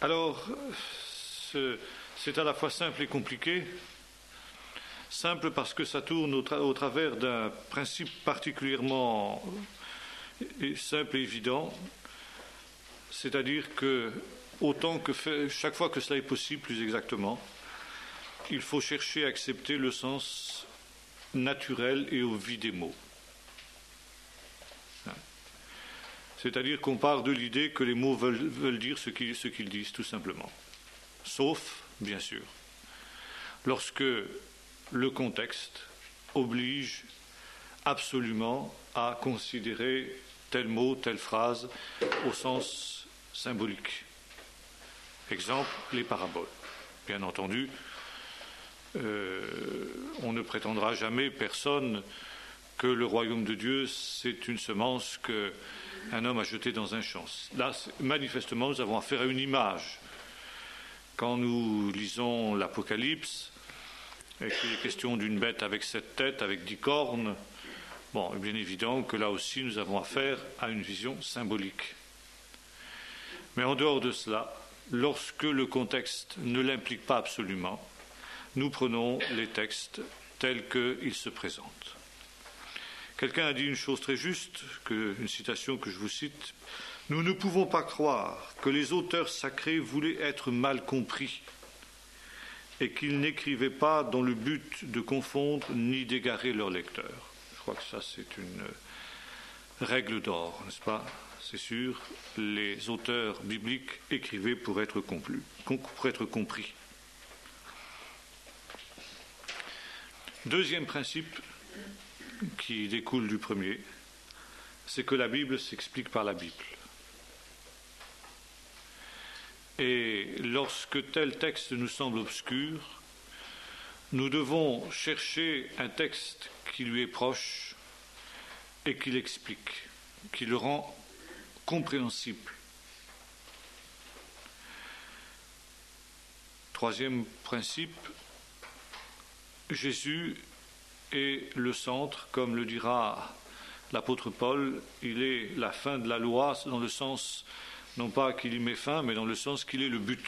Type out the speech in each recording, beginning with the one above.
Alors, c'est à la fois simple et compliqué. Simple parce que ça tourne au travers d'un principe particulièrement simple et évident, c'est-à-dire que chaque fois que cela est possible, plus exactement, il faut chercher à accepter le sens naturel et aux vies des mots. C'est-à-dire qu'on part de l'idée que les mots veulent dire ce qu'ils disent, tout simplement. Sauf, bien sûr, lorsque le contexte oblige absolument à considérer tel mot, telle phrase au sens symbolique. Exemple, les paraboles. Bien entendu, on ne prétendra jamais, personne, que le royaume de Dieu, c'est une semence qu'un homme a jetée dans un champ. Là, manifestement, nous avons affaire à une image. Quand nous lisons l'Apocalypse, et qu'il est question d'une bête avec 7 têtes, avec 10 cornes, bon, bien évident que là aussi, nous avons affaire à une vision symbolique. Mais en dehors de cela, lorsque le contexte ne l'implique pas absolument, nous prenons les textes tels qu'ils se présentent. Quelqu'un a dit une chose très juste, une citation que je vous cite. « Nous ne pouvons pas croire que les auteurs sacrés voulaient être mal compris et qu'ils n'écrivaient pas dans le but de confondre ni d'égarer leurs lecteurs. » Je crois que ça, c'est une règle d'or, n'est-ce pas ? C'est sûr, les auteurs bibliques écrivaient pour être compris. Deuxième principe qui découle du premier, c'est que la Bible s'explique par la Bible. Et lorsque tel texte nous semble obscur, nous devons chercher un texte qui lui est proche et qui l'explique, qui le rend compréhensible. Troisième principe, Jésus est le centre, comme le dira l'apôtre Paul, il est la fin de la loi dans le sens, non pas qu'il y met fin, mais dans le sens qu'il est le but.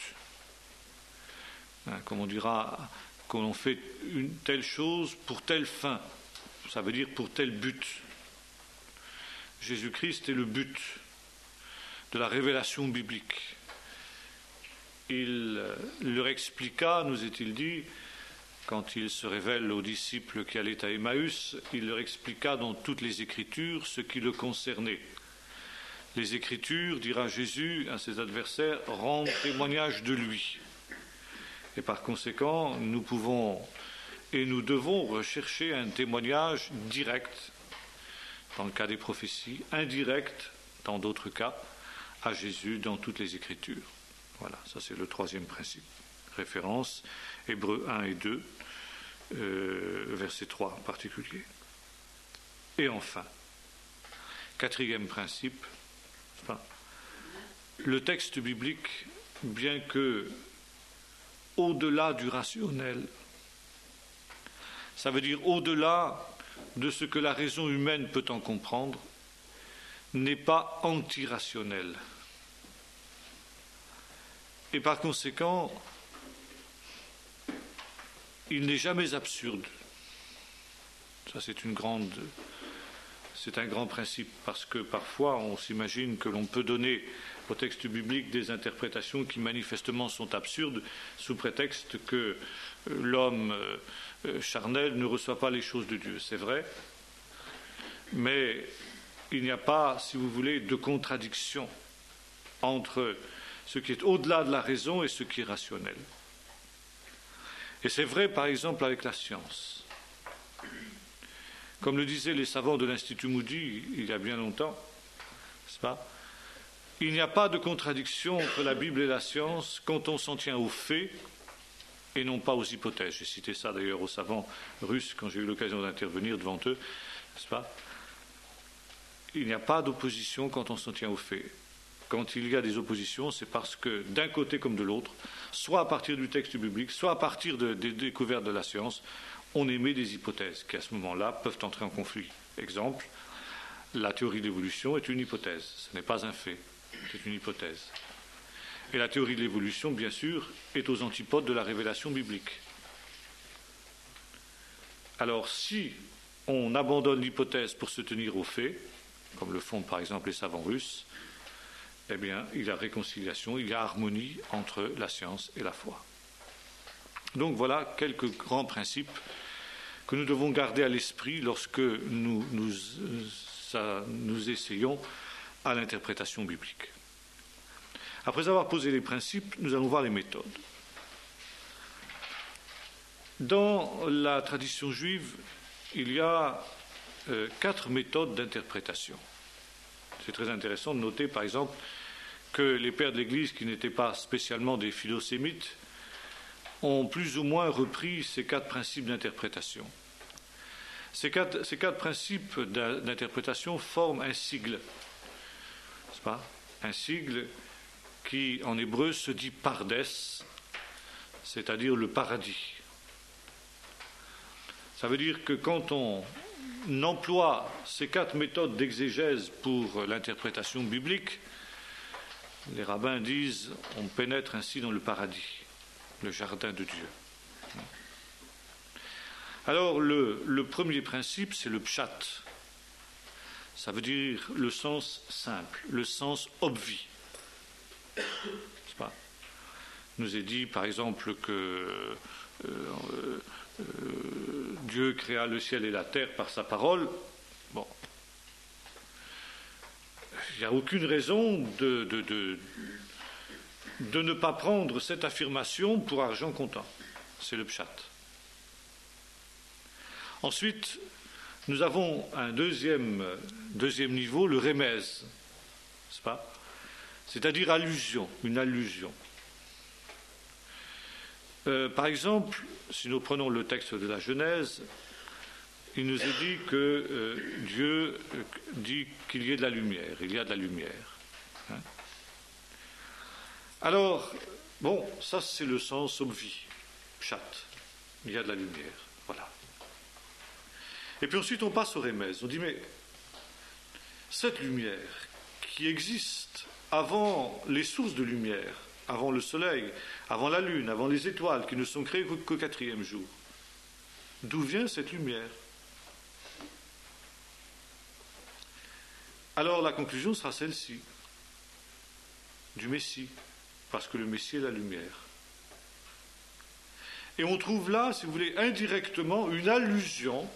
Comme on dira, qu'on fait une telle chose pour telle fin, ça veut dire pour tel but. Jésus-Christ est le but de la révélation biblique. Il leur expliqua, nous est-il dit, quand il se révèle aux disciples qui allaient à Emmaüs, il leur expliqua dans toutes les Écritures ce qui le concernait. Les Écritures, dira Jésus à ses adversaires, rendent témoignage de lui. Et par conséquent, nous pouvons et nous devons rechercher un témoignage direct, dans le cas des prophéties, indirect, dans d'autres cas, à Jésus dans toutes les Écritures. Voilà, ça c'est le troisième principe. Référence, Hébreux 1 et 2, verset 3 en particulier. Et enfin, quatrième principe, le texte biblique, bien que au-delà du rationnel, ça veut dire au-delà de ce que la raison humaine peut en comprendre, n'est pas antirationnel. Et par conséquent, il n'est jamais absurde. Ça, c'est un grand principe, parce que parfois, on s'imagine que l'on peut donner au texte biblique des interprétations qui manifestement sont absurdes, sous prétexte que l'homme charnel ne reçoit pas les choses de Dieu. C'est vrai, mais il n'y a pas, si vous voulez, de contradiction entre ce qui est au-delà de la raison et ce qui est rationnel. Et c'est vrai, par exemple, avec la science. Comme le disaient les savants de l'Institut Moody il y a bien longtemps, n'est-ce pas ? Il n'y a pas de contradiction entre la Bible et la science quand on s'en tient aux faits et non pas aux hypothèses. J'ai cité ça d'ailleurs aux savants russes quand j'ai eu l'occasion d'intervenir devant eux, n'est-ce pas ? Il n'y a pas d'opposition quand on s'en tient aux faits. Quand il y a des oppositions, c'est parce que d'un côté comme de l'autre, soit à partir du texte biblique, soit à partir des découvertes de la science, on émet des hypothèses qui à ce moment-là peuvent entrer en conflit. Exemple, la théorie de l'évolution est une hypothèse, ce n'est pas un fait, c'est une hypothèse. Et la théorie de l'évolution, bien sûr, est aux antipodes de la révélation biblique. Alors, si on abandonne l'hypothèse pour se tenir aux faits, comme le font par exemple les savants russes, eh bien, il y a réconciliation, il y a harmonie entre la science et la foi. Donc voilà quelques grands principes que nous devons garder à l'esprit lorsque nous essayons à l'interprétation biblique. Après avoir posé les principes, nous allons voir les méthodes. Dans la tradition juive, il y a 4 méthodes d'interprétation. C'est très intéressant de noter, par exemple, que les pères de l'Église, qui n'étaient pas spécialement des philosémites, ont plus ou moins repris ces 4 principes d'interprétation. Ces quatre principes d'interprétation forment un sigle, n'est-ce pas ? Un sigle qui, en hébreu, se dit pardes, c'est-à-dire le paradis. Ça veut dire que quand on emploie ces 4 méthodes d'exégèse pour l'interprétation biblique, les rabbins disent on pénètre ainsi dans le paradis, le jardin de Dieu. Alors le premier principe, c'est le pshat. Ça veut dire le sens simple, le sens obvi. C'est pas. Il nous est dit par exemple que Dieu créa le ciel et la terre par sa parole. Bon. Il n'y a aucune raison de ne pas prendre cette affirmation pour argent comptant. C'est le pshat. Ensuite, nous avons un deuxième niveau, le remez, n'est-ce pas ? C'est-à-dire allusion, une allusion. Par exemple, si nous prenons le texte de la Genèse, il nous est dit que Dieu dit qu'il y ait de la lumière, il y a de la lumière. Hein ? Alors, bon, ça c'est le sens obvi, pshat, il y a de la lumière, voilà. Et puis ensuite on passe au remez, on dit mais cette lumière qui existe avant les sources de lumière, avant le soleil, avant la lune, avant les étoiles qui ne sont créées qu'au 4e jour, d'où vient cette lumière ? Alors la conclusion sera celle-ci, du Messie, parce que le Messie est la lumière. Et on trouve là, si vous voulez, indirectement une allusion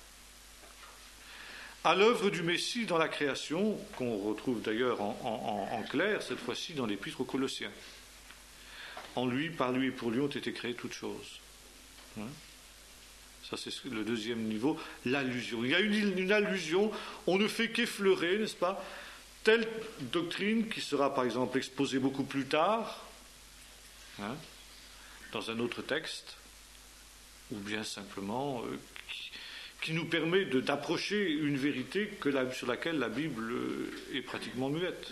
à l'œuvre du Messie dans la création, qu'on retrouve d'ailleurs en clair, cette fois-ci dans l'Épître aux Colossiens. En lui, par lui et pour lui ont été créées toutes choses. Hein ? Ça, c'est le deuxième niveau, l'allusion. Il y a une allusion, on ne fait qu'effleurer, n'est-ce pas, telle doctrine qui sera, par exemple, exposée beaucoup plus tard, hein, dans un autre texte, ou bien simplement qui nous permet d'approcher une vérité sur laquelle la Bible est pratiquement muette.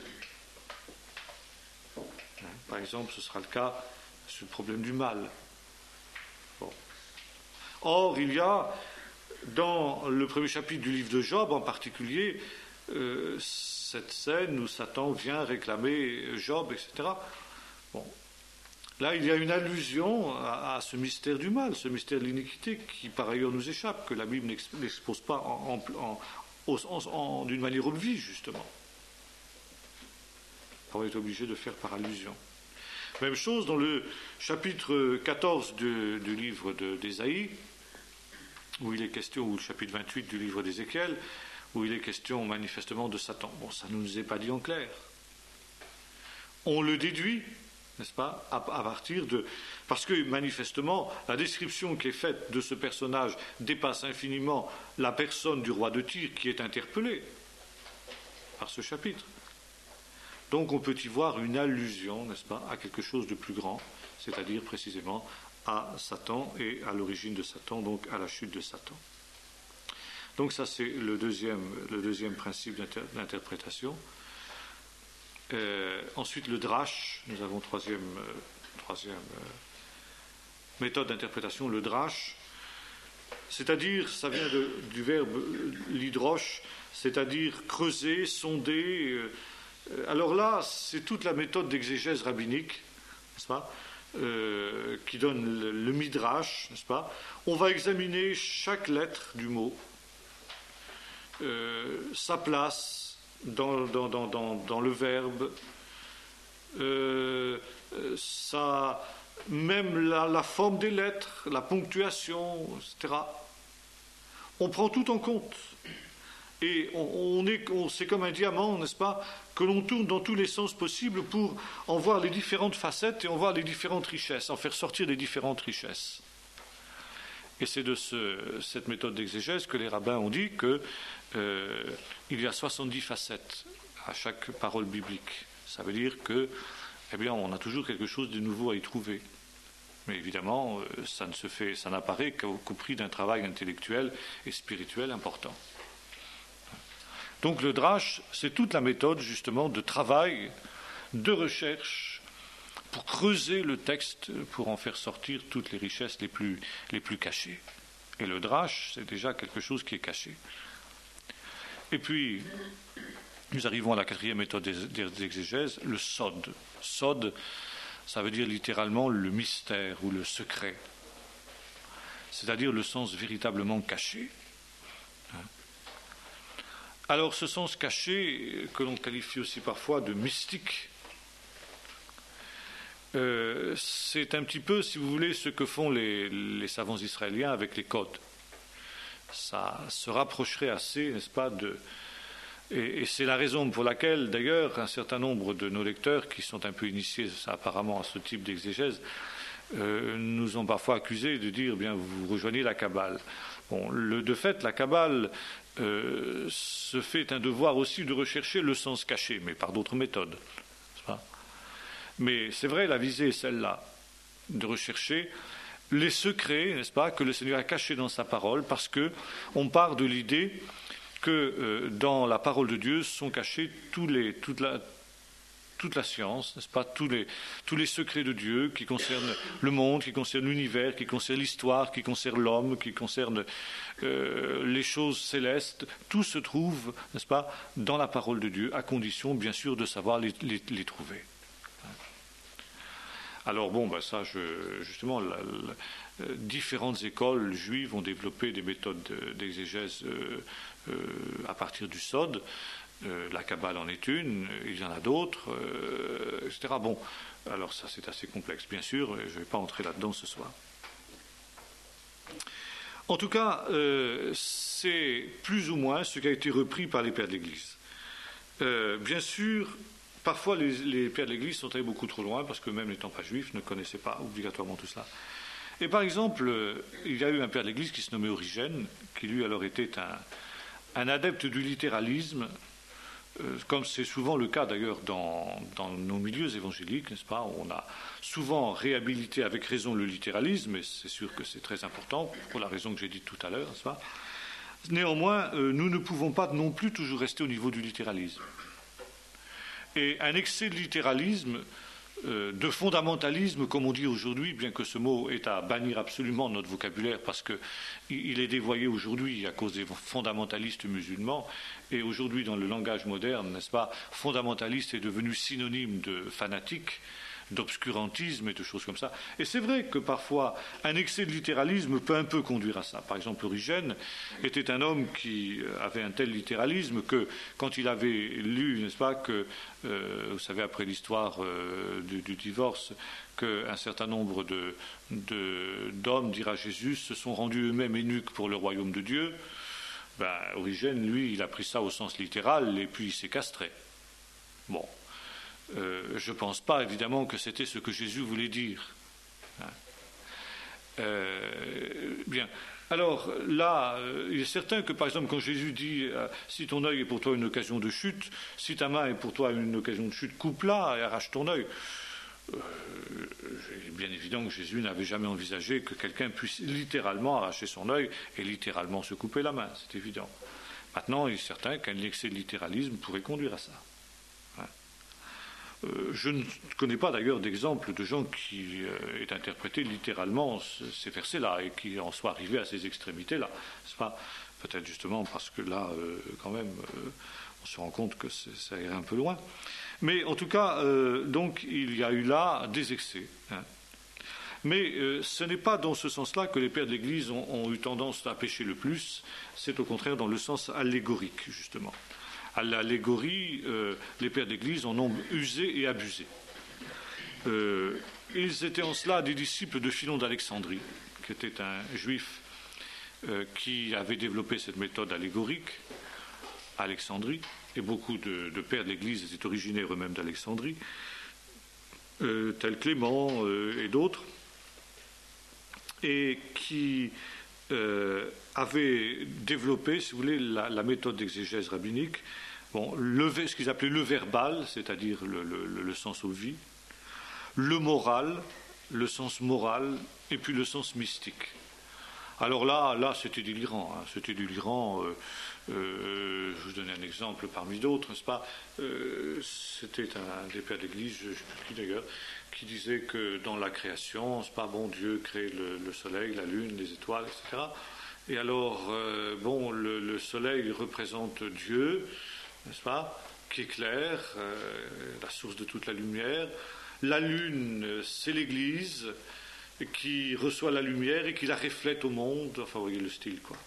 Hein, par exemple, ce sera le cas sur le problème du mal. Bon. Or, il y a, dans le premier chapitre du livre de Job en particulier, cette scène où Satan vient réclamer Job, etc. Bon. Là, il y a une allusion à ce mystère du mal, ce mystère de l'iniquité qui, par ailleurs, nous échappe, que la Bible n'expose pas d'une manière obvie, justement. On est obligé de faire par allusion. Même chose dans le chapitre 14 du livre d'Ésaïe, où il est question, ou le chapitre 28 du livre d'Ézéchiel, où il est question manifestement de Satan. Bon, ça ne nous est pas dit en clair. On le déduit, n'est-ce pas, à partir de... Parce que, manifestement, la description qui est faite de ce personnage dépasse infiniment la personne du roi de Tyr qui est interpellé par ce chapitre. Donc on peut y voir une allusion, n'est-ce pas, à quelque chose de plus grand, c'est-à-dire précisément à Satan et à l'origine de Satan, donc à la chute de Satan. Donc ça c'est le deuxième principe d'interprétation. Ensuite le drash, nous avons troisième méthode d'interprétation, le drash, c'est-à-dire, ça vient du verbe l'hydroche, c'est-à-dire creuser, sonder, Alors là, c'est toute la méthode d'exégèse rabbinique, n'est-ce pas, qui donne le midrash, n'est-ce pas. On va examiner chaque lettre du mot, sa place dans le verbe, même la forme des lettres, la ponctuation, etc. On prend tout en compte. Et c'est comme un diamant, n'est-ce pas, que l'on tourne dans tous les sens possibles pour en voir les différentes facettes et en voir les différentes richesses, en faire sortir les différentes richesses. Et c'est de cette méthode d'exégèse que les rabbins ont dit qu'il y a 70 facettes à chaque parole biblique. Ça veut dire que, eh bien, on a toujours quelque chose de nouveau à y trouver. Mais évidemment, ça n'apparaît qu'au prix d'un travail intellectuel et spirituel important. Donc le drash, c'est toute la méthode justement de travail, de recherche, pour creuser le texte, pour en faire sortir toutes les richesses les plus cachées. Et le drash, c'est déjà quelque chose qui est caché. Et puis, nous arrivons à la quatrième méthode d'exégèse, le sod. Sod, ça veut dire littéralement le mystère ou le secret, c'est-à-dire le sens véritablement caché. Alors ce sens caché, que l'on qualifie aussi parfois de mystique, c'est un petit peu, si vous voulez, ce que font les savants israéliens avec les codes. Ça se rapprocherait assez, n'est-ce pas, et c'est la raison pour laquelle, d'ailleurs, un certain nombre de nos lecteurs, qui sont un peu initiés apparemment à ce type d'exégèse, nous ont parfois accusés de dire, bien, vous rejoignez la Kabbale. Bon, de fait, la Kabbale se fait un devoir aussi de rechercher le sens caché, mais par d'autres méthodes. N'est-ce pas ? Mais c'est vrai, la visée est celle-là, de rechercher les secrets, n'est-ce pas, que le Seigneur a cachés dans sa parole, parce qu'on part de l'idée que dans la parole de Dieu sont cachés toute la science, n'est-ce pas, tous les secrets de Dieu qui concernent le monde, qui concernent l'univers, qui concernent l'histoire, qui concernent l'homme, qui concernent les choses célestes. Tout se trouve, n'est-ce pas, dans la parole de Dieu, à condition, bien sûr, de savoir les trouver. Alors bon, ça, justement, différentes écoles juives ont développé des méthodes d'exégèse à partir du Sod. La Kabbale en est une, il y en a d'autres, etc. Bon, alors ça c'est assez complexe, bien sûr, je ne vais pas entrer là-dedans ce soir. En tout cas, c'est plus ou moins ce qui a été repris par les pères de l'Église. Bien sûr, parfois les pères de l'Église sont allés beaucoup trop loin, parce que même n'étant pas juifs, ne connaissaient pas obligatoirement tout cela. Et par exemple, il y a eu un père de l'Église qui se nommait Origène, qui lui alors était un adepte du littéralisme, comme c'est souvent le cas d'ailleurs dans nos milieux évangéliques, n'est-ce pas ? On a souvent réhabilité avec raison le littéralisme, et c'est sûr que c'est très important, pour la raison que j'ai dite tout à l'heure, n'est-ce pas ? Néanmoins, nous ne pouvons pas non plus toujours rester au niveau du littéralisme. Et un excès de littéralisme, de fondamentalisme, comme on dit aujourd'hui, bien que ce mot est à bannir absolument de notre vocabulaire, parce qu'il est dévoyé aujourd'hui à cause des fondamentalistes musulmans, et aujourd'hui dans le langage moderne, n'est-ce pas, fondamentaliste est devenu synonyme de fanatique, d'obscurantisme et de choses comme ça. Et c'est vrai que parfois un excès de littéralisme peut un peu conduire à ça. Par exemple, Origène était un homme qui avait un tel littéralisme que quand il avait lu, n'est-ce pas, que vous savez, après l'histoire du divorce, qu'un certain nombre d'hommes, dira Jésus, se sont rendus eux-mêmes eunuques pour le royaume de Dieu, Origène, lui, il a pris ça au sens littéral et puis il s'est castré. Bon. Je ne pense pas, évidemment, que c'était ce que Jésus voulait dire. Bien. Alors, là, il est certain que, par exemple, quand Jésus dit si ton œil est pour toi une occasion de chute, si ta main est pour toi une occasion de chute, coupe-la et arrache ton œil. Il est bien évident que Jésus n'avait jamais envisagé que quelqu'un puisse littéralement arracher son œil et littéralement se couper la main, c'est évident. Maintenant, il est certain qu'un excès de littéralisme pourrait conduire à ça. Je ne connais pas d'ailleurs d'exemple de gens qui aient interprété littéralement ces versets-là et qui en soient arrivés à ces extrémités-là. C'est pas peut-être justement parce que là, quand même, On se rend compte que ça irait un peu loin. Mais en tout cas, donc, il y a eu là des excès. Mais ce n'est pas dans ce sens-là que les pères de l'Église ont eu tendance à pécher le plus, c'est au contraire dans le sens allégorique, justement. À l'allégorie, les pères d'Église en ont usé et abusé. Ils étaient en cela des disciples de Philon d'Alexandrie, qui était un juif qui avait développé cette méthode allégorique à Alexandrie, et beaucoup de pères de l'Église étaient originaires eux-mêmes d'Alexandrie, tels Clément et d'autres, et qui avaient développé, si vous voulez, la méthode d'exégèse rabbinique, ce qu'ils appelaient le verbal, c'est-à-dire le sens aux vies, le moral, le sens moral, et puis le sens mystique. Alors là, c'était délirant. C'était délirant. Je vous donne un exemple parmi d'autres, n'est-ce pas ? C'était un des pères d'église, je ne sais plus qui d'ailleurs, qui disait que dans la création, c'est pas bon, Dieu crée le soleil, la lune, les étoiles, etc. Et alors, le soleil représente Dieu, n'est-ce pas, qui éclaire, la source de toute la lumière. La lune, c'est l'Église qui reçoit la lumière et qui la reflète au monde. Enfin, vous voyez le style, quoi.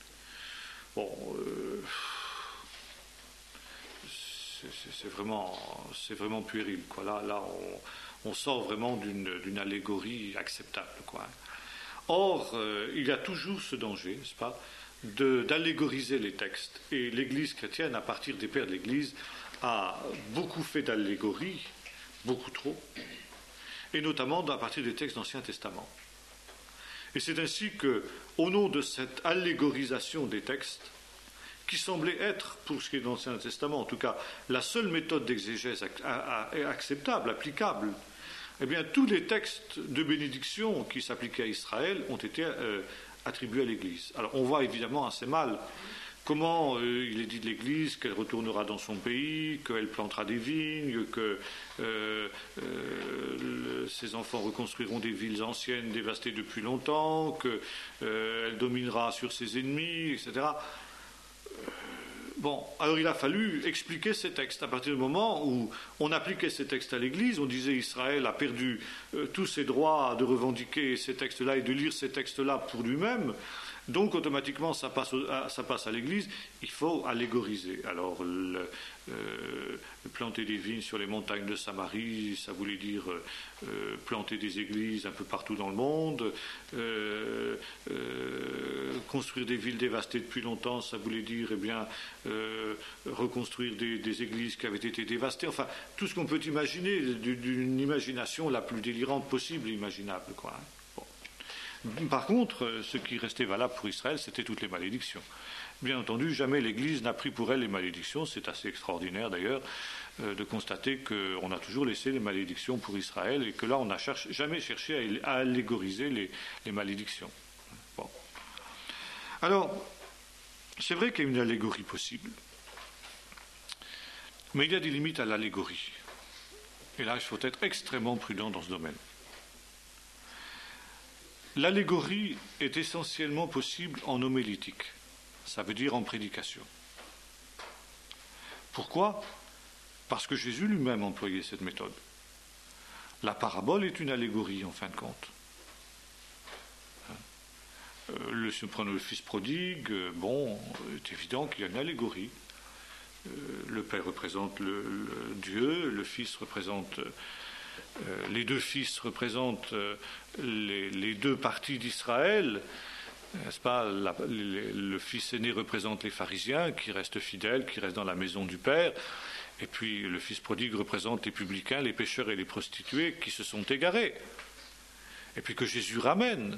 C'est vraiment puéril, quoi. Là, on sort vraiment d'une allégorie acceptable, quoi. Or, il y a toujours ce danger, n'est-ce pas, d'allégoriser les textes. Et l'Église chrétienne, à partir des pères de l'Église, a beaucoup fait d'allégories, beaucoup trop, et notamment à partir des textes d'Ancien Testament. Et c'est ainsi que, au nom de cette allégorisation des textes, qui semblait être, pour ce qui est de l'Ancien Testament, en tout cas, la seule méthode d'exégèse acceptable, applicable, eh bien, tous les textes de bénédiction qui s'appliquaient à Israël ont été attribués à l'Église. Alors, on voit évidemment assez mal comment il est dit de l'Église qu'elle retournera dans son pays, qu'elle plantera des vignes, que ses enfants reconstruiront des villes anciennes dévastées depuis longtemps, qu'elle dominera sur ses ennemis, etc. Alors il a fallu expliquer ces textes. À partir du moment où on appliquait ces textes à l'Église, on disait Israël a perdu tous ses droits de revendiquer ces textes-là et de lire ces textes-là pour lui-même, donc automatiquement ça passe à l'Église, il faut allégoriser. Alors planter des vignes sur les montagnes de Samarie, ça voulait dire planter des églises un peu partout dans le monde, construire des villes dévastées depuis longtemps, ça voulait dire reconstruire des églises qui avaient été dévastées, enfin tout ce qu'on peut imaginer d'une imagination la plus délirante possible et imaginable, quoi. Par contre, ce qui restait valable pour Israël, c'était toutes les malédictions. Bien entendu, jamais l'Église n'a pris pour elle les malédictions. C'est assez extraordinaire d'ailleurs de constater qu'on a toujours laissé les malédictions pour Israël et que là, on n'a jamais cherché à allégoriser les malédictions. Bon. Alors, c'est vrai qu'il y a une allégorie possible, mais il y a des limites à l'allégorie. Et là, il faut être extrêmement prudent dans ce domaine. L'allégorie est essentiellement possible en homilétique, ça veut dire en prédication. Pourquoi ? Parce que Jésus lui-même employait cette méthode. La parabole est une allégorie en fin de compte. Prenons le fils prodigue, c'est évident qu'il y a une allégorie. Le père représente Dieu, le fils représente... les deux fils représentent les deux parties d'Israël, n'est-ce pas ? Le fils aîné représente les pharisiens qui restent fidèles, qui restent dans la maison du Père, et puis le fils prodigue représente les publicains, les pécheurs et les prostituées qui se sont égarés, et puis que Jésus ramène.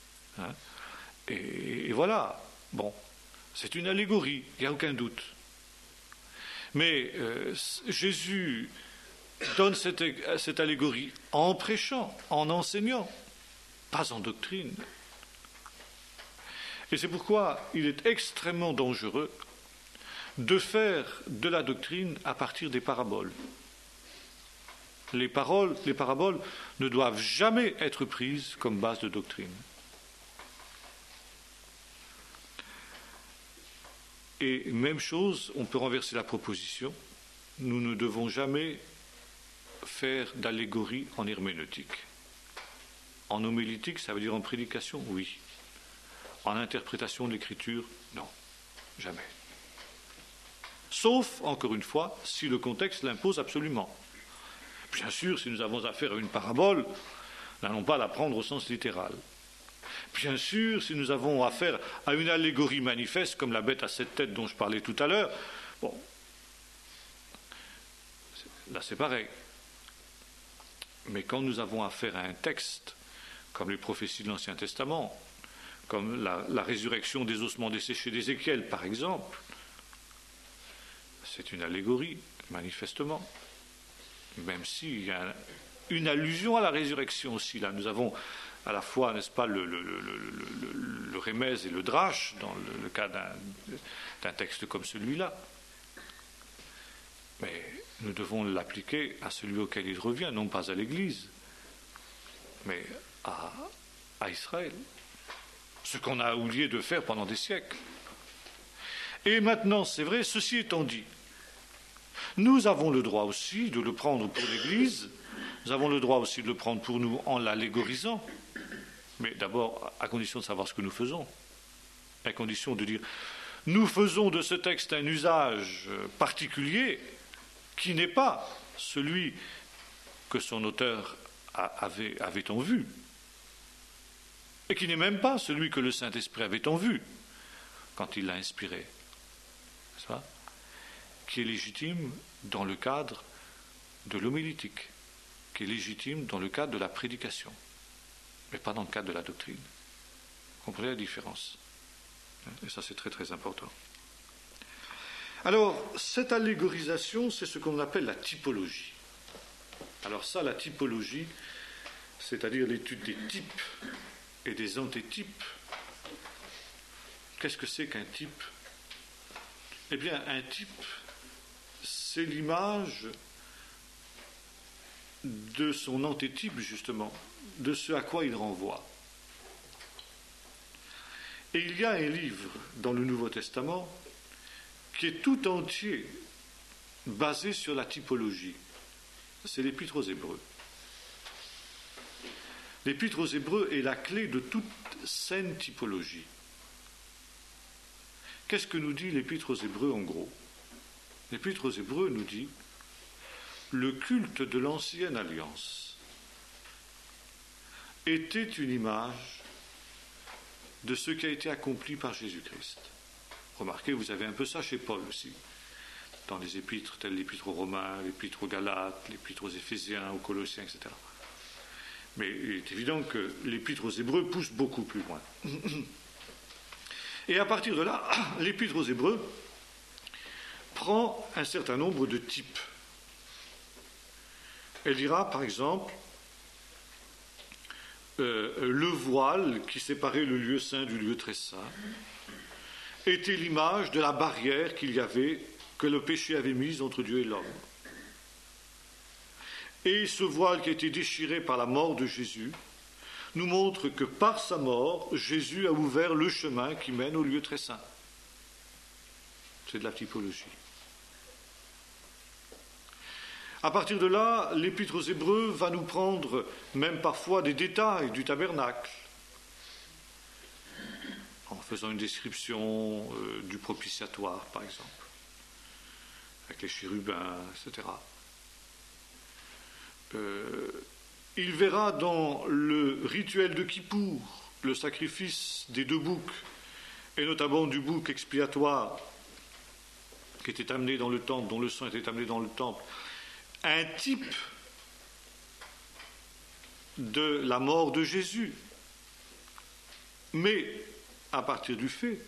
Et voilà, c'est une allégorie, il n'y a aucun doute. Mais Jésus donne cette allégorie en prêchant, en enseignant, pas en doctrine. Et c'est pourquoi il est extrêmement dangereux de faire de la doctrine à partir des paraboles. Les paraboles ne doivent jamais être prises comme base de doctrine. Et même chose, on peut renverser la proposition, nous ne devons jamais faire d'allégorie en herméneutique. En homilétique, ça veut dire en prédication, oui. En interprétation de l'écriture, non, jamais. Sauf, encore une fois, si le contexte l'impose absolument. Bien sûr, si nous avons affaire à une parabole, n'allons pas la prendre au sens littéral. Bien sûr, si nous avons affaire à une allégorie manifeste, comme la bête à 7 têtes dont je parlais tout à l'heure, bon, là c'est pareil. Mais quand nous avons affaire à un texte, comme les prophéties de l'Ancien Testament, comme la résurrection des ossements desséchés d'Ézéchiel, par exemple, c'est une allégorie, manifestement. Même s'il y a une allusion à la résurrection aussi. Là, nous avons à la fois, n'est-ce pas, le Rémez et le Drache, dans le cas d'un texte comme celui-là. Mais nous devons l'appliquer à celui auquel il revient, non pas à l'Église, mais à Israël. Ce qu'on a oublié de faire pendant des siècles. Et maintenant, c'est vrai, ceci étant dit, nous avons le droit aussi de le prendre pour l'Église, nous avons le droit aussi de le prendre pour nous en l'allégorisant, mais d'abord à condition de savoir ce que nous faisons, à condition de dire nous faisons de ce texte un usage particulier qui n'est pas celui que son auteur avait en vue, et qui n'est même pas celui que le Saint-Esprit avait en vue quand il l'a inspiré, n'est-ce pas ? Qui est légitime dans le cadre de l'homilétique, qui est légitime dans le cadre de la prédication, mais pas dans le cadre de la doctrine. Vous comprenez la différence ? Et ça, c'est très très important. Alors, cette allégorisation, c'est ce qu'on appelle la typologie. Alors ça, la typologie, c'est-à-dire l'étude des types et des antétypes. Qu'est-ce que c'est qu'un type ? Eh bien, un type, c'est l'image de son antétype, justement, de ce à quoi il renvoie. Et il y a un livre dans le Nouveau Testament qui est tout entier basé sur la typologie. C'est l'Épître aux Hébreux. L'Épître aux Hébreux est la clé de toute saine typologie. Qu'est-ce que nous dit l'Épître aux Hébreux en gros ? L'Épître aux Hébreux nous dit le culte de l'ancienne alliance était une image de ce qui a été accompli par Jésus-Christ. Remarquez, vous avez un peu ça chez Paul aussi, dans les épîtres telles l'Épître aux Romains, l'Épître aux Galates, l'Épître aux Éphésiens, aux Colossiens, etc. Mais il est évident que l'Épître aux Hébreux pousse beaucoup plus loin. Et à partir de là, l'Épître aux Hébreux prend un certain nombre de types. Elle dira, par exemple, le voile qui séparait le lieu saint du lieu très saint était l'image de la barrière qu'il y avait, que le péché avait mise entre Dieu et l'homme. Et ce voile qui a été déchiré par la mort de Jésus nous montre que par sa mort, Jésus a ouvert le chemin qui mène au lieu très saint. C'est de la typologie. À partir de là, l'Épître aux Hébreux va nous prendre même parfois des détails du tabernacle, en faisant une description du propitiatoire, par exemple, avec les chérubins, etc. Il verra dans le rituel de Kippour, le sacrifice des 2 boucs, et notamment du bouc expiatoire qui était amené dans le temple, dont le sang était amené dans le temple, un type de la mort de Jésus, mais à partir du fait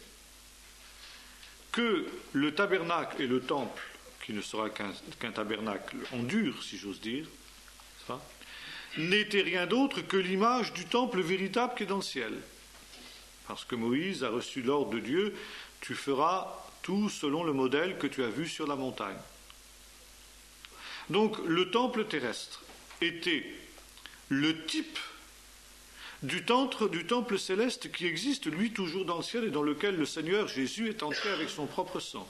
que le tabernacle et le temple, qui ne sera qu'un tabernacle en dur, si j'ose dire, n'était rien d'autre que l'image du temple véritable qui est dans le ciel. Parce que Moïse a reçu l'ordre de Dieu, tu feras tout selon le modèle que tu as vu sur la montagne. Donc le temple terrestre était le type du temple céleste qui existe, lui, toujours dans le ciel et dans lequel le Seigneur Jésus est entré avec son propre sang.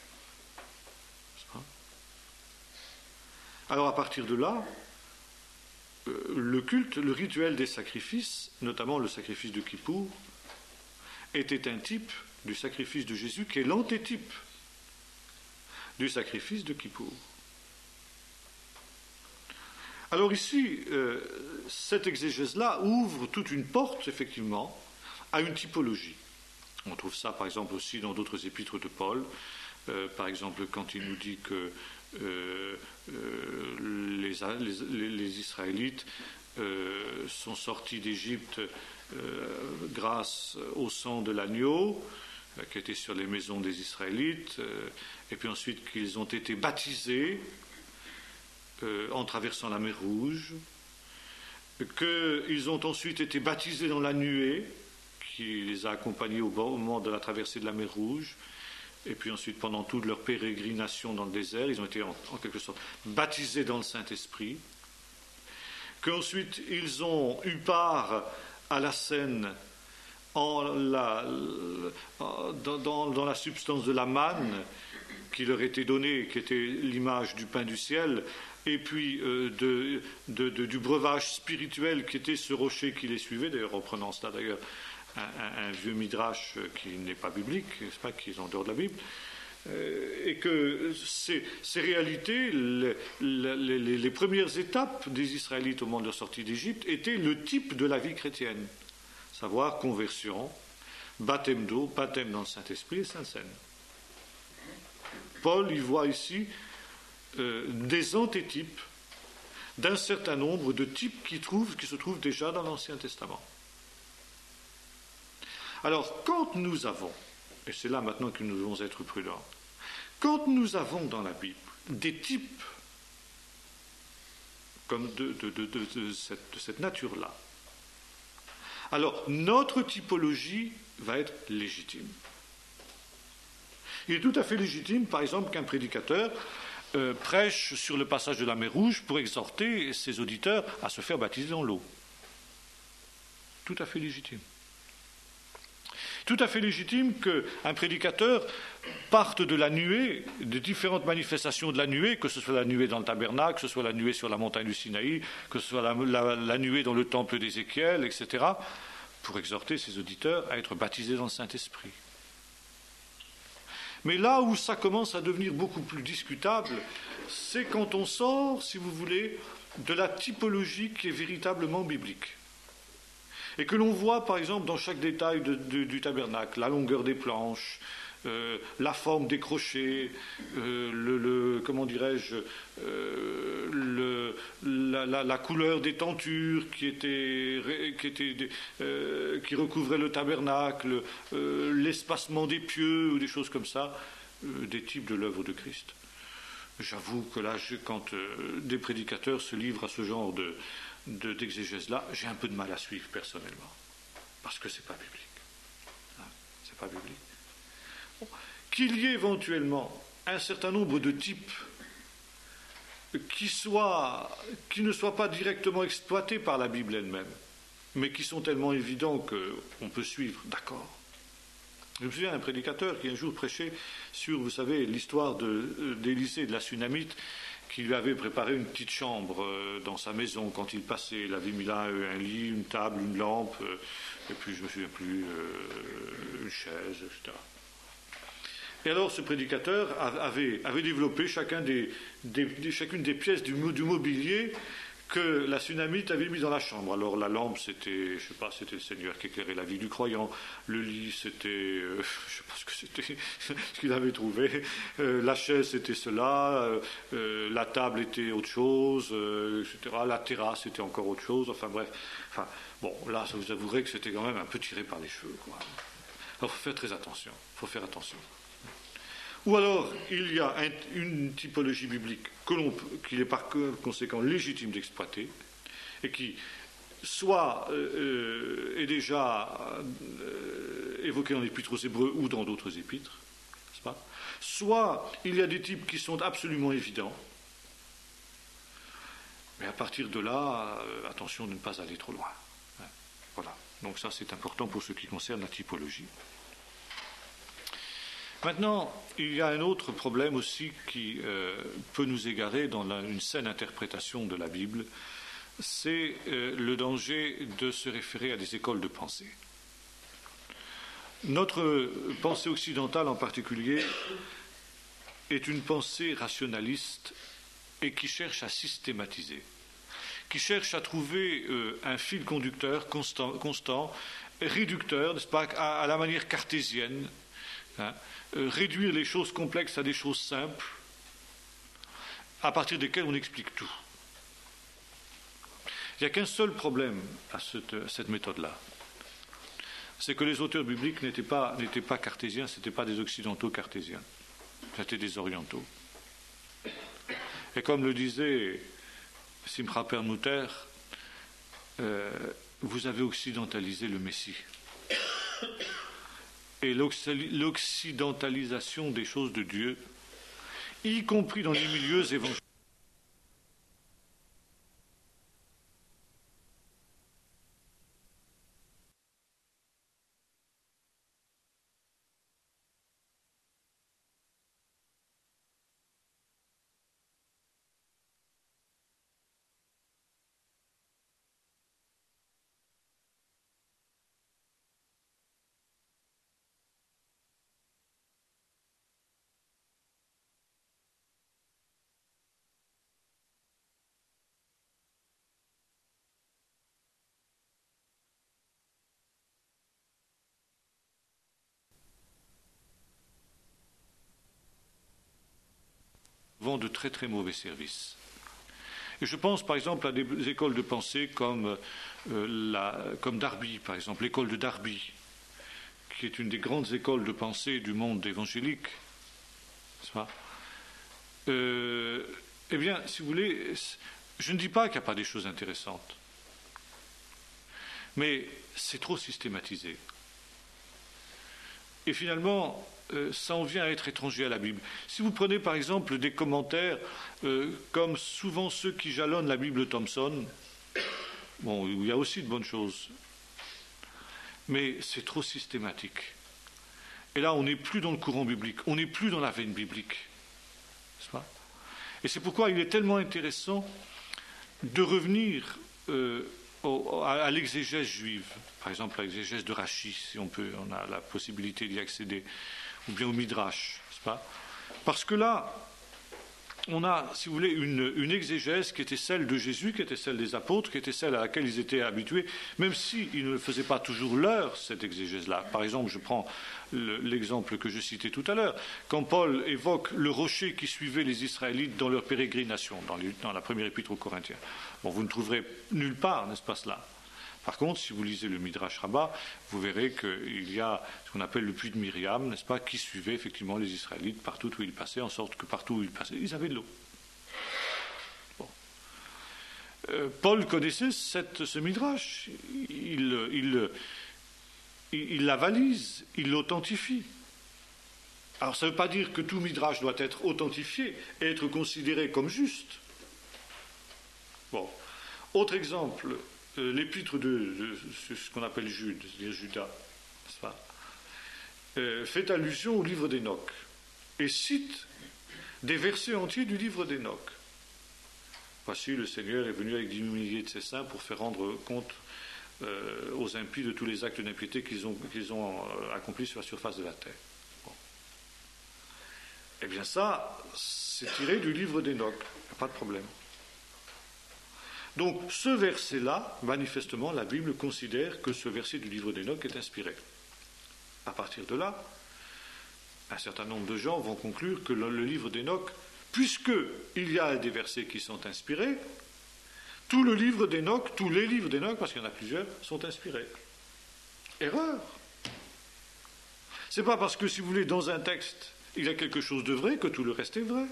Alors à partir de là, le culte, le rituel des sacrifices, notamment le sacrifice de Kippour, était un type du sacrifice de Jésus qui est l'antétype du sacrifice de Kippour. Alors ici, cette exégèse-là ouvre toute une porte, effectivement, à une typologie. On trouve ça, par exemple, aussi dans d'autres épîtres de Paul. Par exemple, quand il nous dit que les Israélites sont sortis d'Égypte grâce au sang de l'agneau qui était sur les maisons des Israélites, et puis ensuite qu'ils ont été baptisés en traversant la mer Rouge, qu'ils ont ensuite été baptisés dans la nuée qui les a accompagnés au moment de la traversée de la mer Rouge, et puis ensuite pendant toute leur pérégrination dans le désert, ils ont été en quelque sorte baptisés dans le Saint-Esprit, qu'ensuite ils ont eu part à la scène dans la substance de la manne qui leur était donnée, qui était l'image du pain du ciel, et puis du breuvage spirituel qui était ce rocher qui les suivait, d'ailleurs reprenant cela d'ailleurs un vieux midrash qui n'est pas biblique, n'est-ce pas, qui est en dehors de la Bible, et que ces réalités, les premières étapes des Israélites au moment de leur sortie d'Égypte étaient le type de la vie chrétienne, savoir conversion, baptême d'eau, baptême dans le Saint-Esprit et Sainte Seine. Paul y voit ici des antétypes d'un certain nombre de types qui se trouvent déjà dans l'Ancien Testament. Alors, quand nous avons, et c'est là maintenant que nous devons être prudents, quand nous avons dans la Bible des types comme de cette nature-là, alors notre typologie va être légitime. Il est tout à fait légitime, par exemple, qu'un prédicateur prêche sur le passage de la mer Rouge pour exhorter ses auditeurs à se faire baptiser dans l'eau. Tout à fait légitime. Tout à fait légitime qu'un prédicateur parte de la nuée, des différentes manifestations de la nuée, que ce soit la nuée dans le tabernacle, que ce soit la nuée sur la montagne du Sinaï, que ce soit la nuée dans le temple d'Ézéchiel, etc., pour exhorter ses auditeurs à être baptisés dans le Saint-Esprit. Mais là où ça commence à devenir beaucoup plus discutable, c'est quand on sort, si vous voulez, de la typologie qui est véritablement biblique. Et que l'on voit, par exemple, dans chaque détail du tabernacle, la longueur des planches, la forme des crochets, comment dirais-je, la couleur des tentures qui recouvraient le tabernacle, l'espacement des pieux ou des choses comme ça, des types de l'œuvre de Christ. J'avoue que là, quand des prédicateurs se livrent à ce genre d'exégèse-là, j'ai un peu de mal à suivre personnellement, parce que c'est pas biblique. C'est pas biblique. Bon. Qu'il y ait éventuellement un certain nombre de types qui ne soient pas directement exploités par la Bible elle-même, mais qui sont tellement évidents qu'on peut suivre, d'accord. Je me souviens d'un prédicateur qui un jour prêchait sur, vous savez, l'histoire d'Élisée et de la Sunamite, qui lui avait préparé une petite chambre dans sa maison quand il passait. Il avait mis là un lit, une table, une lampe, et puis je ne me souviens plus, une chaise, etc. Et alors ce prédicateur avait développé chacune des pièces du mobilier que la Sunamite avait mis dans la chambre. Alors la lampe, c'était, je sais pas, c'était le Seigneur qui éclairait la vie du croyant. Le lit, c'était, je sais pas ce que c'était, ce qu'il avait trouvé. La chaise, c'était cela. La table était autre chose, etc. La terrasse, était encore autre chose. Enfin bref. Enfin, bon, là, ça vous avouerez que c'était quand même un peu tiré par les cheveux, quoi. Alors, il faut faire très attention. Il faut faire attention. Ou alors, il y a une typologie biblique qu'il est par conséquent légitime d'exploiter, et qui soit est déjà évoquée dans l'Épître aux Hébreux ou dans d'autres épîtres, n'est-ce pas ? Soit il y a des types qui sont absolument évidents, mais à partir de là, attention de ne pas aller trop loin. Voilà. Donc ça, c'est important pour ce qui concerne la typologie. Maintenant, il y a un autre problème aussi qui peut nous égarer dans une saine interprétation de la Bible, c'est le danger de se référer à des écoles de pensée. Notre pensée occidentale en particulier est une pensée rationaliste et qui cherche à systématiser, qui cherche à trouver un fil conducteur constant, réducteur, n'est-ce pas, à la manière cartésienne, hein, réduire les choses complexes à des choses simples, à partir desquelles on explique tout. Il n'y a qu'un seul problème à cette méthode-là. C'est que les auteurs bibliques n'étaient pas cartésiens, ce n'étaient pas des occidentaux cartésiens, c'était des orientaux. Et comme le disait Simcha Perlmutter, vous avez occidentalisé le Messie. Et l'occidentalisation des choses de Dieu, y compris dans les milieux évangéliques, vont de très très mauvais services. Et je pense par exemple à des écoles de pensée comme Darby, par exemple, l'école de Darby, qui est une des grandes écoles de pensée du monde évangélique. N'est-ce pas ? Eh bien, si vous voulez, je ne dis pas qu'il n'y a pas des choses intéressantes, mais c'est trop systématisé. Et finalement, ça en vient à être étranger à la Bible. Si vous prenez par exemple des commentaires, comme souvent ceux qui jalonnent la Bible Thompson, bon, il y a aussi de bonnes choses, mais c'est trop systématique. Et là, on n'est plus dans le courant biblique, on n'est plus dans la veine biblique. N'est-ce pas ? Et c'est pourquoi il est tellement intéressant de revenir à l'exégèse juive, par exemple à l'exégèse de Rachi, si on a la possibilité d'y accéder, ou bien au Midrash, n'est-ce pas ? Parce que là, on a, si vous voulez, une exégèse qui était celle de Jésus, qui était celle des apôtres, qui était celle à laquelle ils étaient habitués, même s'ils ne faisaient pas toujours leur, cette exégèse-là. Par exemple, je prends l'exemple que je citais tout à l'heure, quand Paul évoque le rocher qui suivait les Israélites dans leur pérégrination, dans la première épître aux Corinthiens. Bon, vous ne trouverez nulle part, n'est-ce pas cela ? Par contre, si vous lisez le Midrash Rabbah, vous verrez qu'il y a ce qu'on appelle le puits de Myriam, n'est-ce pas, qui suivait effectivement les Israélites partout où ils passaient, en sorte que partout où ils passaient, ils avaient de l'eau. Bon. Paul connaissait ce Midrash, il l'avalise, il l'authentifie. Alors ça ne veut pas dire que tout Midrash doit être authentifié et être considéré comme juste. Bon. Autre exemple, l'épître de ce qu'on appelle Jude, c'est-à-dire Judas, n'est-ce pas, fait allusion au livre d'Enoch et cite des versets entiers du livre d'Enoch. Voici, le Seigneur est venu avec 10 milliers de ses saints pour faire rendre compte aux impies de tous les actes d'impiété qu'ils ont accomplis sur la surface de la terre. Bon. Eh bien ça, c'est tiré du livre d'Enoch, il n'y a pas de problème. Donc ce verset-là, manifestement, la Bible considère que ce verset du livre d'Enoch est inspiré. À partir de là, un certain nombre de gens vont conclure que le livre d'Enoch, puisqu'il y a des versets qui sont inspirés, tout le livre d'Enoch, tous les livres d'Enoch, parce qu'il y en a plusieurs, sont inspirés. Erreur. C'est pas parce que, si vous voulez, dans un texte, il y a quelque chose de vrai que tout le reste est vrai.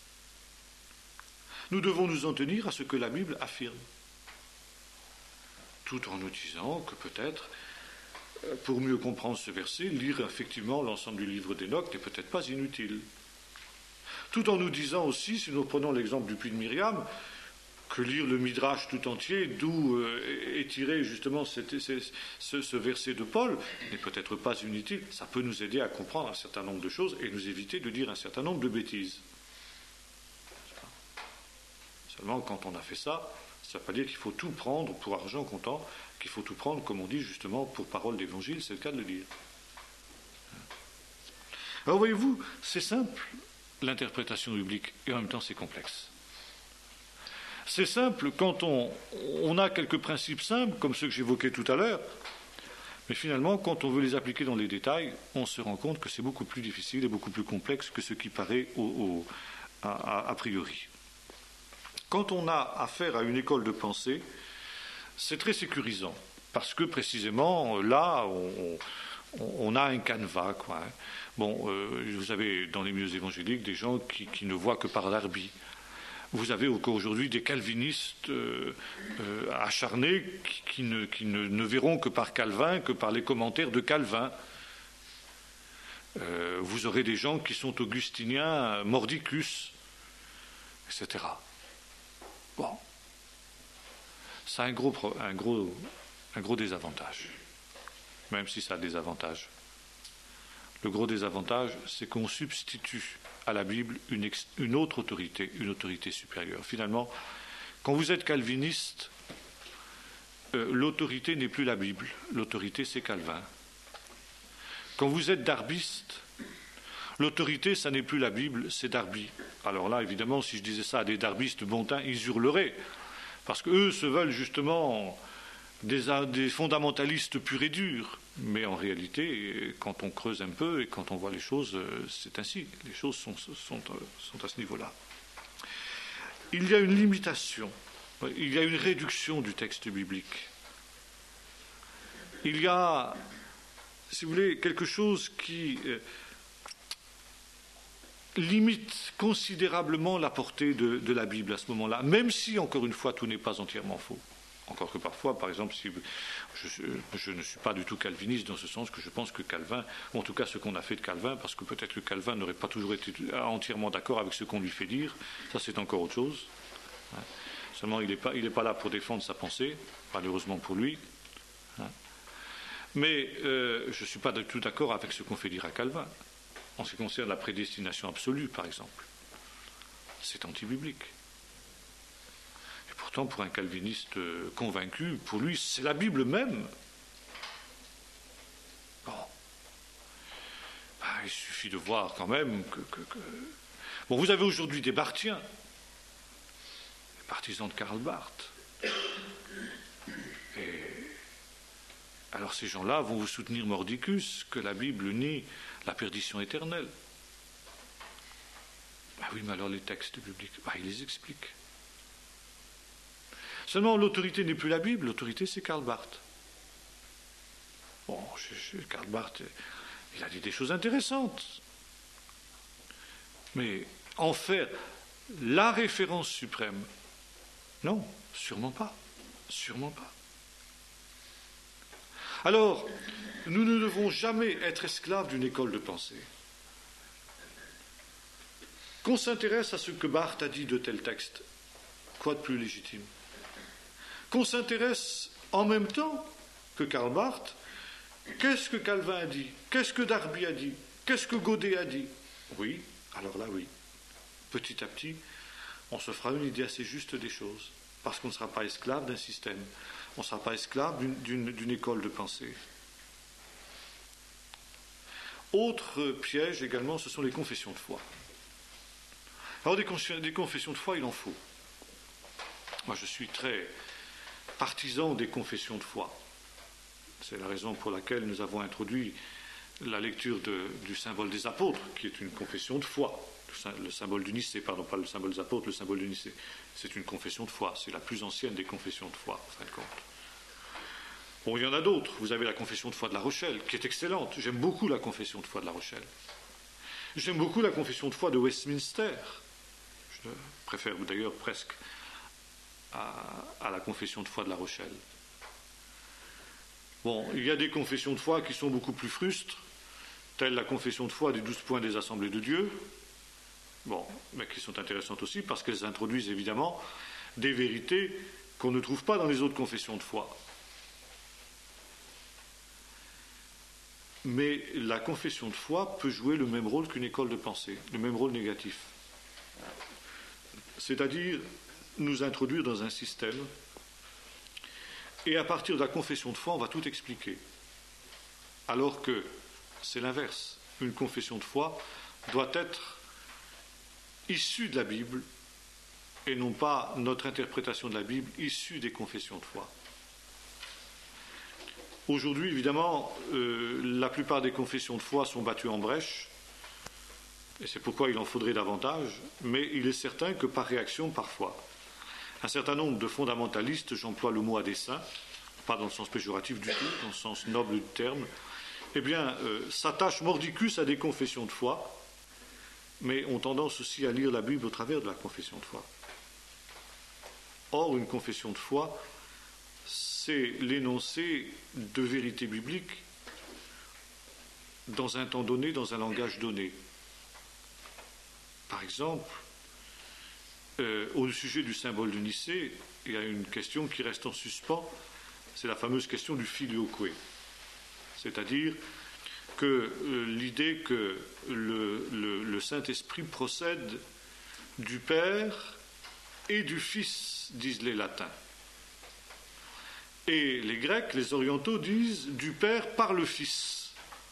Nous devons nous en tenir à ce que la Bible affirme, tout en nous disant que peut-être, pour mieux comprendre ce verset, lire effectivement l'ensemble du livre d'Enoch n'est peut-être pas inutile. Tout en nous disant aussi, si nous prenons l'exemple du puits de Myriam, que lire le Midrash tout entier, d'où est tiré justement ce verset de Paul, n'est peut-être pas inutile. Ça peut nous aider à comprendre un certain nombre de choses et nous éviter de dire un certain nombre de bêtises. Seulement, quand on a fait ça, ça ne veut pas dire qu'il faut tout prendre pour argent comptant, qu'il faut tout prendre, comme on dit justement, pour parole d'évangile, c'est le cas de le dire. Alors voyez-vous, c'est simple, l'interprétation biblique, et en même temps c'est complexe. C'est simple quand on a quelques principes simples, comme ceux que j'évoquais tout à l'heure, mais finalement, quand on veut les appliquer dans les détails, on se rend compte que c'est beaucoup plus difficile et beaucoup plus complexe que ce qui paraît a priori. Quand on a affaire à une école de pensée, c'est très sécurisant, parce que précisément, là, on a un canevas, quoi. Bon, vous avez dans les milieux évangéliques des gens qui ne voient que par Darby. Vous avez encore aujourd'hui des calvinistes acharnés qui ne verront que par Calvin, que par les commentaires de Calvin. Vous aurez des gens qui sont augustiniens, mordicus, etc. Bon, ça a un gros désavantage, même si ça a des avantages. Le gros désavantage, c'est qu'on substitue à la Bible une autre autorité, une autorité supérieure. Finalement, quand vous êtes calviniste, l'autorité n'est plus la Bible, l'autorité c'est Calvin. Quand vous êtes darbiste, l'autorité, ça n'est plus la Bible, c'est Darby. Alors là, évidemment, si je disais ça à des darbistes de bon teint, ils hurleraient, parce qu'eux se veulent justement des fondamentalistes purs et durs. Mais en réalité, quand on creuse un peu et quand on voit les choses, c'est ainsi. Les choses sont à ce niveau-là. Il y a une limitation, il y a une réduction du texte biblique. Il y a, si vous voulez, quelque chose qui limite considérablement la portée de la Bible à ce moment-là, même si, encore une fois, tout n'est pas entièrement faux. Encore que parfois, par exemple, je ne suis pas du tout calviniste dans ce sens que je pense que Calvin, ou en tout cas ce qu'on a fait de Calvin, parce que peut-être que Calvin n'aurait pas toujours été entièrement d'accord avec ce qu'on lui fait dire, ça c'est encore autre chose. Seulement il n'est pas là pour défendre sa pensée, malheureusement pour lui. Mais je ne suis pas du tout d'accord avec ce qu'on fait dire à Calvin, en ce qui concerne la prédestination absolue, par exemple. C'est anti-biblique. Pourtant, pour un calviniste convaincu, pour lui, c'est la Bible même. Bon. Il suffit de voir quand même que... Bon, vous avez aujourd'hui des Barthiens, des partisans de Karl Barth. Et alors ces gens-là vont vous soutenir mordicus que la Bible nie la perdition éternelle. Oui, mais alors les textes bibliques, ils les expliquent. Seulement, l'autorité n'est plus la Bible, l'autorité c'est Karl Barth. Bon, Karl Barth, il a dit des choses intéressantes. Mais en faire la référence suprême, non, sûrement pas. Sûrement pas. Alors, nous ne devons jamais être esclaves d'une école de pensée. Qu'on s'intéresse à ce que Barth a dit de tel texte, quoi de plus légitime ? Qu'on s'intéresse en même temps que Karl Barth, qu'est-ce que Calvin a dit, qu'est-ce que Darby a dit, qu'est-ce que Godet a dit. Oui, alors là oui. Petit à petit, on se fera une idée assez juste des choses, parce qu'on ne sera pas esclave d'un système, on ne sera pas esclave d'une école de pensée. Autre piège également, ce sont les confessions de foi. Alors des confessions de foi, il en faut. Moi je suis très partisan des confessions de foi. C'est la raison pour laquelle nous avons introduit la lecture du symbole des apôtres, qui est une confession de foi. Le symbole du Nicée, pardon, pas le symbole des apôtres, le symbole du Nicée. C'est une confession de foi, c'est la plus ancienne des confessions de foi, en fin de compte. Bon, il y en a d'autres. Vous avez la confession de foi de La Rochelle, qui est excellente. J'aime beaucoup la confession de foi de La Rochelle. J'aime beaucoup la confession de foi de Westminster. Je préfère d'ailleurs presque à la confession de foi de La Rochelle. Bon, il y a des confessions de foi qui sont beaucoup plus frustres, telle la confession de foi des 12 points des Assemblées de Dieu, bon, mais qui sont intéressantes aussi parce qu'elles introduisent évidemment des vérités qu'on ne trouve pas dans les autres confessions de foi. Mais la confession de foi peut jouer le même rôle qu'une école de pensée, le même rôle négatif. C'est-à-dire nous introduire dans un système, et à partir de la confession de foi, on va tout expliquer. Alors que c'est l'inverse. Une confession de foi doit être issue de la Bible, et non pas notre interprétation de la Bible issue des confessions de foi. Aujourd'hui, évidemment, la plupart des confessions de foi sont battues en brèche, et c'est pourquoi il en faudrait davantage, mais il est certain que par réaction, parfois, un certain nombre de fondamentalistes, j'emploie le mot à dessein, pas dans le sens péjoratif du tout, dans le sens noble du terme, eh bien, s'attachent mordicus à des confessions de foi, mais ont tendance aussi à lire la Bible au travers de la confession de foi. Or, une confession de foi, c'est l'énoncé de vérités bibliques dans un temps donné, dans un langage donné. Par exemple, au sujet du symbole de Nicée, il y a une question qui reste en suspens, c'est la fameuse question du filioque. C'est-à-dire que l'idée que le Saint-Esprit procède du Père et du Fils, disent les latins. Et les Grecs, les orientaux, disent du Père par le Fils.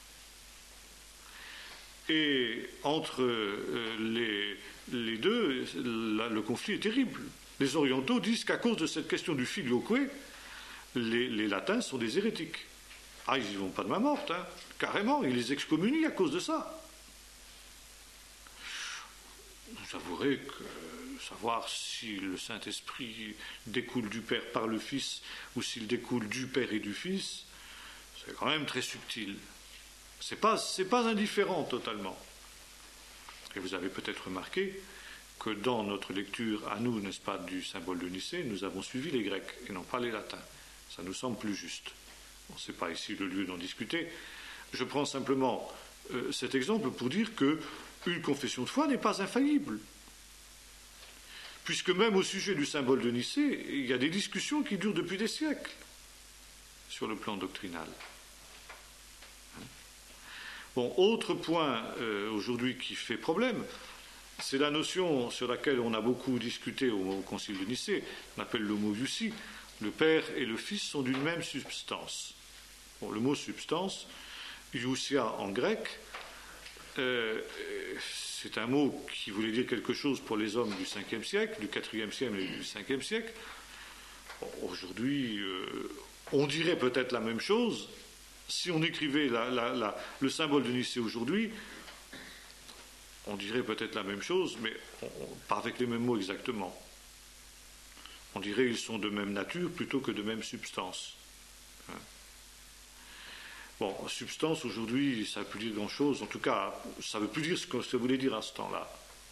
Et entre les deux, le conflit est terrible. Les orientaux disent qu'à cause de cette question du filioque, les latins sont des hérétiques. Ah, ils n'y vont pas de main morte, hein. Carrément, ils les excommunient à cause de ça. Vous avouerez que savoir si le Saint-Esprit découle du Père par le Fils ou s'il découle du Père et du Fils, c'est quand même très subtil. C'est pas indifférent totalement. Et vous avez peut-être remarqué que dans notre lecture à nous, n'est-ce pas, du symbole de Nicée, nous avons suivi les Grecs et non pas les Latins. Ça nous semble plus juste. Bon, ce n'est pas ici le lieu d'en discuter. Je prends simplement cet exemple pour dire qu'une confession de foi n'est pas infaillible. Puisque même au sujet du symbole de Nicée, il y a des discussions qui durent depuis des siècles sur le plan doctrinal. Bon, autre point aujourd'hui qui fait problème, c'est la notion sur laquelle on a beaucoup discuté au Concile de Nicée, on appelle l'homoiousie. Le Père et le Fils sont d'une même substance. Bon, le mot substance, iousia en grec, c'est un mot qui voulait dire quelque chose pour les hommes du 5e siècle, du 4e siècle et du 5e siècle. Bon, aujourd'hui, on dirait peut-être la même chose. Si on écrivait le symbole de Nicée aujourd'hui, on dirait peut-être la même chose, mais pas avec les mêmes mots exactement. On dirait qu'ils sont de même nature plutôt que de même substance. Bon, substance aujourd'hui, ça ne veut plus dire grand-chose. En tout cas, ça ne veut plus dire ce que ça voulait dire à ce temps-là.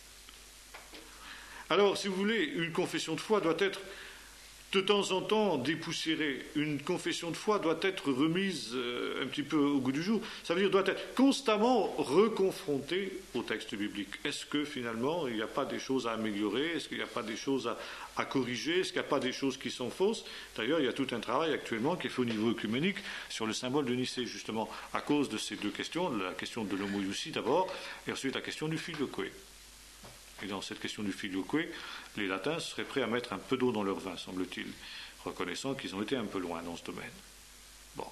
Alors, si vous voulez, une confession de foi doit être de temps en temps dépoussiérée. Une confession de foi doit être remise un petit peu au goût du jour. Ça veut dire doit être constamment reconfrontée au texte biblique. Est-ce que finalement il n'y a pas des choses à améliorer? Est-ce qu'il n'y a pas des choses à corriger? Est-ce qu'il n'y a pas des choses qui sont fausses? D'ailleurs, il y a tout un travail actuellement qui est fait au niveau œcuménique sur le symbole de Nicée, justement, à cause de ces deux questions, la question de l'homoiousie d'abord, et ensuite la question du filioque. Et dans cette question du filioque, les latins seraient prêts à mettre un peu d'eau dans leur vin, semble-t-il, reconnaissant qu'ils ont été un peu loin dans ce domaine. Bon.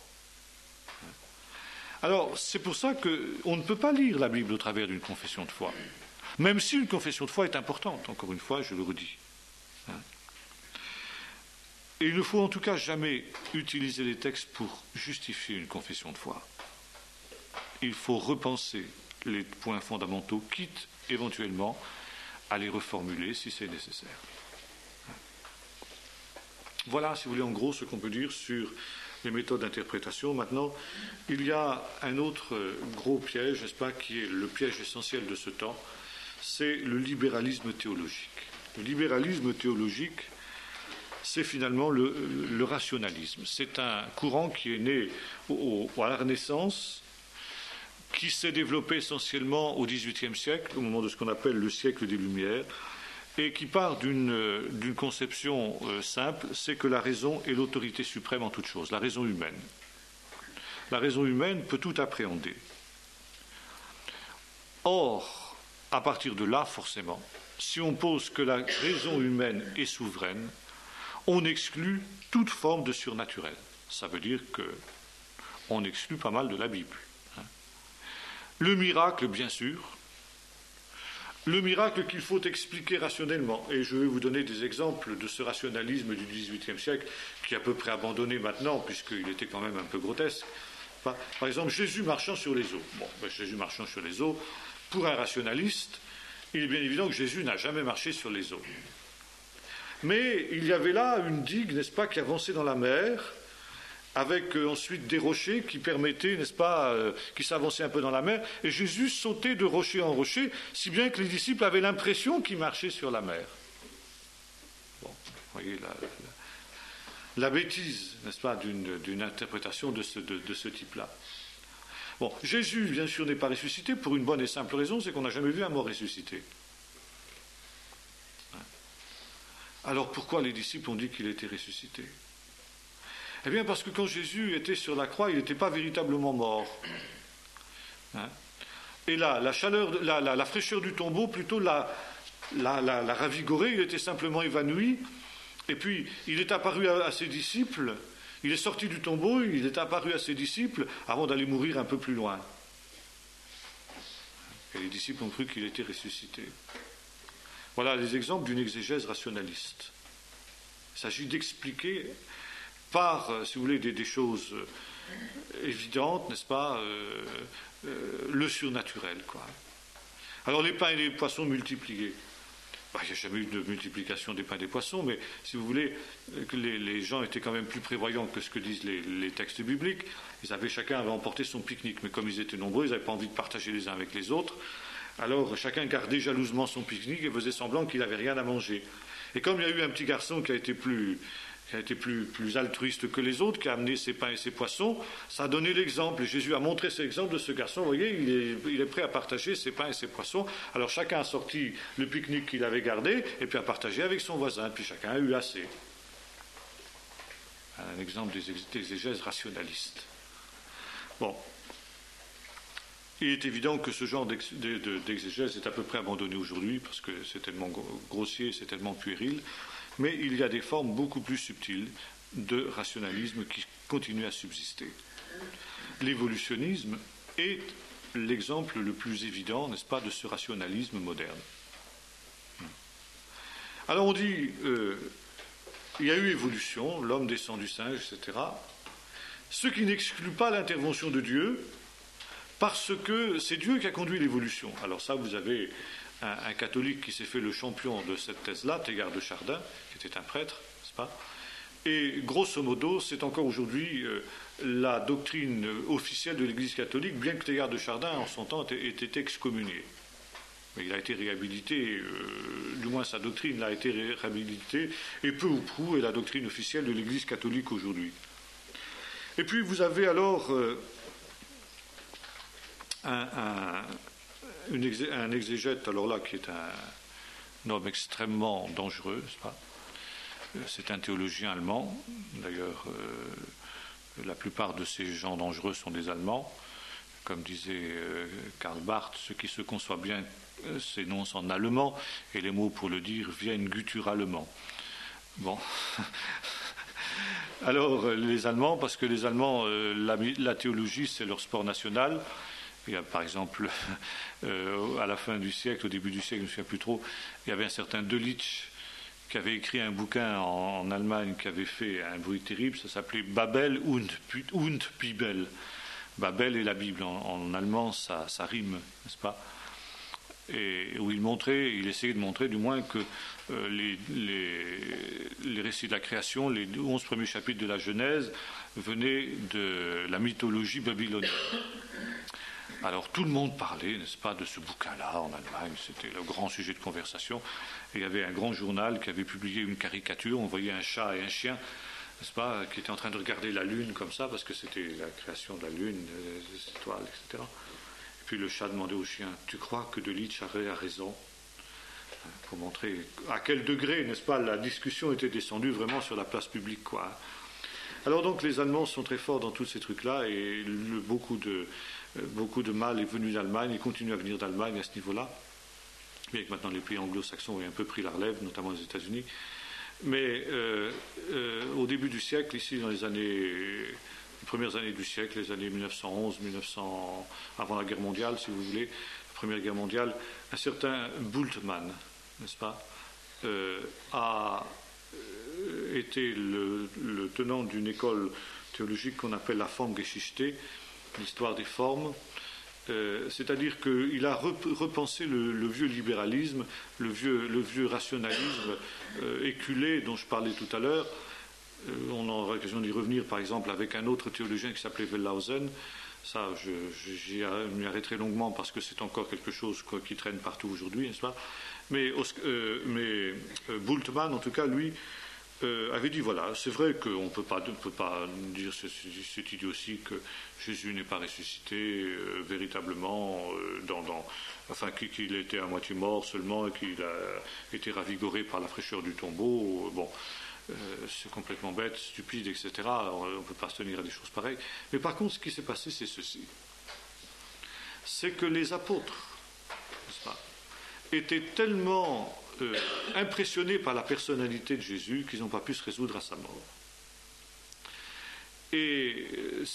Alors, c'est pour ça qu'on ne peut pas lire la Bible au travers d'une confession de foi, même si une confession de foi est importante, encore une fois, je le redis. Et il ne faut en tout cas jamais utiliser les textes pour justifier une confession de foi. Il faut repenser les points fondamentaux, quitte éventuellement à les reformuler si c'est nécessaire. Voilà, si vous voulez, en gros, ce qu'on peut dire sur les méthodes d'interprétation. Maintenant, il y a un autre gros piège, n'est-ce pas, qui est le piège essentiel de ce temps, c'est le libéralisme théologique. Le libéralisme théologique, c'est finalement le rationalisme. C'est un courant qui est né à la Renaissance, qui s'est développé essentiellement au XVIIIe siècle, au moment de ce qu'on appelle le siècle des Lumières, et qui part d'une conception simple, c'est que la raison est l'autorité suprême en toute chose, la raison humaine. La raison humaine peut tout appréhender. Or, à partir de là, forcément, si on pose que la raison humaine est souveraine, on exclut toute forme de surnaturel. Ça veut dire qu'on exclut pas mal de la Bible. Le miracle, bien sûr. Le miracle qu'il faut expliquer rationnellement. Et je vais vous donner des exemples de ce rationalisme du XVIIIe siècle, qui est à peu près abandonné maintenant, puisqu'il était quand même un peu grotesque. Par exemple, Jésus marchant sur les eaux. Bon, Jésus marchant sur les eaux, pour un rationaliste, il est bien évident que Jésus n'a jamais marché sur les eaux. Mais il y avait là une digue, n'est-ce pas, qui avançait dans la mer, avec ensuite des rochers qui permettaient, n'est-ce pas, qui s'avançaient un peu dans la mer, et Jésus sautait de rocher en rocher, si bien que les disciples avaient l'impression qu'il marchait sur la mer. Bon, vous voyez la bêtise, n'est-ce pas, d'une interprétation de ce type-là. Bon, Jésus, bien sûr, n'est pas ressuscité pour une bonne et simple raison, c'est qu'on n'a jamais vu un mort ressuscité. Alors pourquoi les disciples ont dit qu'il était ressuscité ? Eh bien parce que quand Jésus était sur la croix, il n'était pas véritablement mort. Et là, la chaleur, la fraîcheur du tombeau, plutôt l'a ravigoré, il était simplement évanoui. Et puis, il est apparu à ses disciples, il est sorti du tombeau, il est apparu à ses disciples avant d'aller mourir un peu plus loin. Et les disciples ont cru qu'il était ressuscité. Voilà les exemples d'une exégèse rationaliste. Il s'agit d'expliquer par, si vous voulez, des choses évidentes, n'est-ce pas, le surnaturel, quoi. Alors les pains et les poissons multipliés. Il n'y a jamais eu de multiplication des pains et des poissons, mais si vous voulez, les gens étaient quand même plus prévoyants que ce que disent les textes bibliques. Chacun avait emporté son pique-nique, mais comme ils étaient nombreux, ils n'avaient pas envie de partager les uns avec les autres. Alors chacun gardait jalousement son pique-nique et faisait semblant qu'il n'avait rien à manger. Et comme il y a eu un petit garçon qui a été plus altruiste que les autres, qui a amené ses pains et ses poissons, ça a donné l'exemple. Et Jésus a montré cet exemple de ce garçon. Vous voyez, il est prêt à partager ses pains et ses poissons. Alors chacun a sorti le pique-nique qu'il avait gardé et puis a partagé avec son voisin. Puis chacun a eu assez. Un exemple d'exégèse rationaliste. Bon. Il est évident que ce genre d'exégèse est à peu près abandonné aujourd'hui parce que c'est tellement grossier, c'est tellement puéril. Mais il y a des formes beaucoup plus subtiles de rationalisme qui continuent à subsister. L'évolutionnisme est l'exemple le plus évident, n'est-ce pas, de ce rationalisme moderne. Alors on dit, il y a eu évolution, l'homme descend du singe, etc. Ce qui n'exclut pas l'intervention de Dieu, parce que c'est Dieu qui a conduit l'évolution. Alors ça, vous avez un catholique qui s'est fait le champion de cette thèse-là, Teilhard de Chardin, qui était un prêtre, n'est-ce pas ? Et grosso modo, c'est encore aujourd'hui la doctrine officielle de l'Église catholique, bien que Teilhard de Chardin, en son temps, ait été excommunié. Mais il a été réhabilité, du moins sa doctrine a été réhabilitée, et peu ou prou est la doctrine officielle de l'Église catholique aujourd'hui. Et puis vous avez alors un exégète, alors là, qui est un homme extrêmement dangereux, n'est-ce pas ? C'est un théologien allemand. D'ailleurs, la plupart de ces gens dangereux sont des Allemands. Comme disait Karl Barth, ce qui se conçoit bien s'énonce en allemand, et les mots pour le dire viennent gutturalement. Bon. Alors, les Allemands, parce que les Allemands, la théologie, c'est leur sport national. Il y a, par exemple, à la fin du siècle, au début du siècle, je ne me souviens plus trop, il y avait un certain Delitzsch qui avait écrit un bouquin en Allemagne qui avait fait un bruit terrible, ça s'appelait Babel und Bibel. Babel et la Bible, en allemand, ça rime, n'est-ce pas ? Et où il essayait de montrer du moins que les récits de la création, les 11 premiers chapitres de la Genèse, venaient de la mythologie babylonienne. Alors tout le monde parlait, n'est-ce pas, de ce bouquin-là en Allemagne, c'était le grand sujet de conversation. Et il y avait un grand journal qui avait publié une caricature, on voyait un chat et un chien, n'est-ce pas, qui étaient en train de regarder la lune comme ça, parce que c'était la création de la lune, des étoiles, etc. Et puis le chat demandait au chien, tu crois que Delitzsch avait raison ? pour montrer à quel degré, n'est-ce pas, la discussion était descendue vraiment sur la place publique, quoi. Alors donc les Allemands sont très forts dans tous ces trucs-là, et beaucoup de mal est venu d'Allemagne et continue à venir d'Allemagne à ce niveau-là, bien que maintenant les pays anglo-saxons aient un peu pris la relève, notamment les États-Unis. Mais au début du siècle, ici dans les premières années du siècle, les années 1911, avant la guerre mondiale, si vous voulez, la Première Guerre mondiale, un certain Bultmann, n'est-ce pas, a été le tenant d'une école théologique qu'on appelle la Formgeschichte, l'histoire des formes. C'est-à-dire qu'il a repensé le vieux libéralisme, le vieux rationalisme éculé dont je parlais tout à l'heure. On aura l'occasion d'y revenir, par exemple, avec un autre théologien qui s'appelait Wellhausen. Ça, j'y m'y arrêterai longuement parce que c'est encore quelque chose qui traîne partout aujourd'hui, n'est-ce pas ? Mais Bultmann, en tout cas, lui, avait dit, voilà, c'est vrai qu'on ne peut pas dire c'est idiotie que Jésus n'est pas ressuscité véritablement, enfin qu'il était à moitié mort seulement et qu'il a été ravigoré par la fraîcheur du tombeau. Bon, c'est complètement bête, stupide, etc. On ne peut pas se tenir à des choses pareilles. Mais par contre, ce qui s'est passé, c'est ceci. C'est que les apôtres, n'est-ce pas, étaient tellement impressionnés par la personnalité de Jésus qu'ils n'ont pas pu se résoudre à sa mort. Et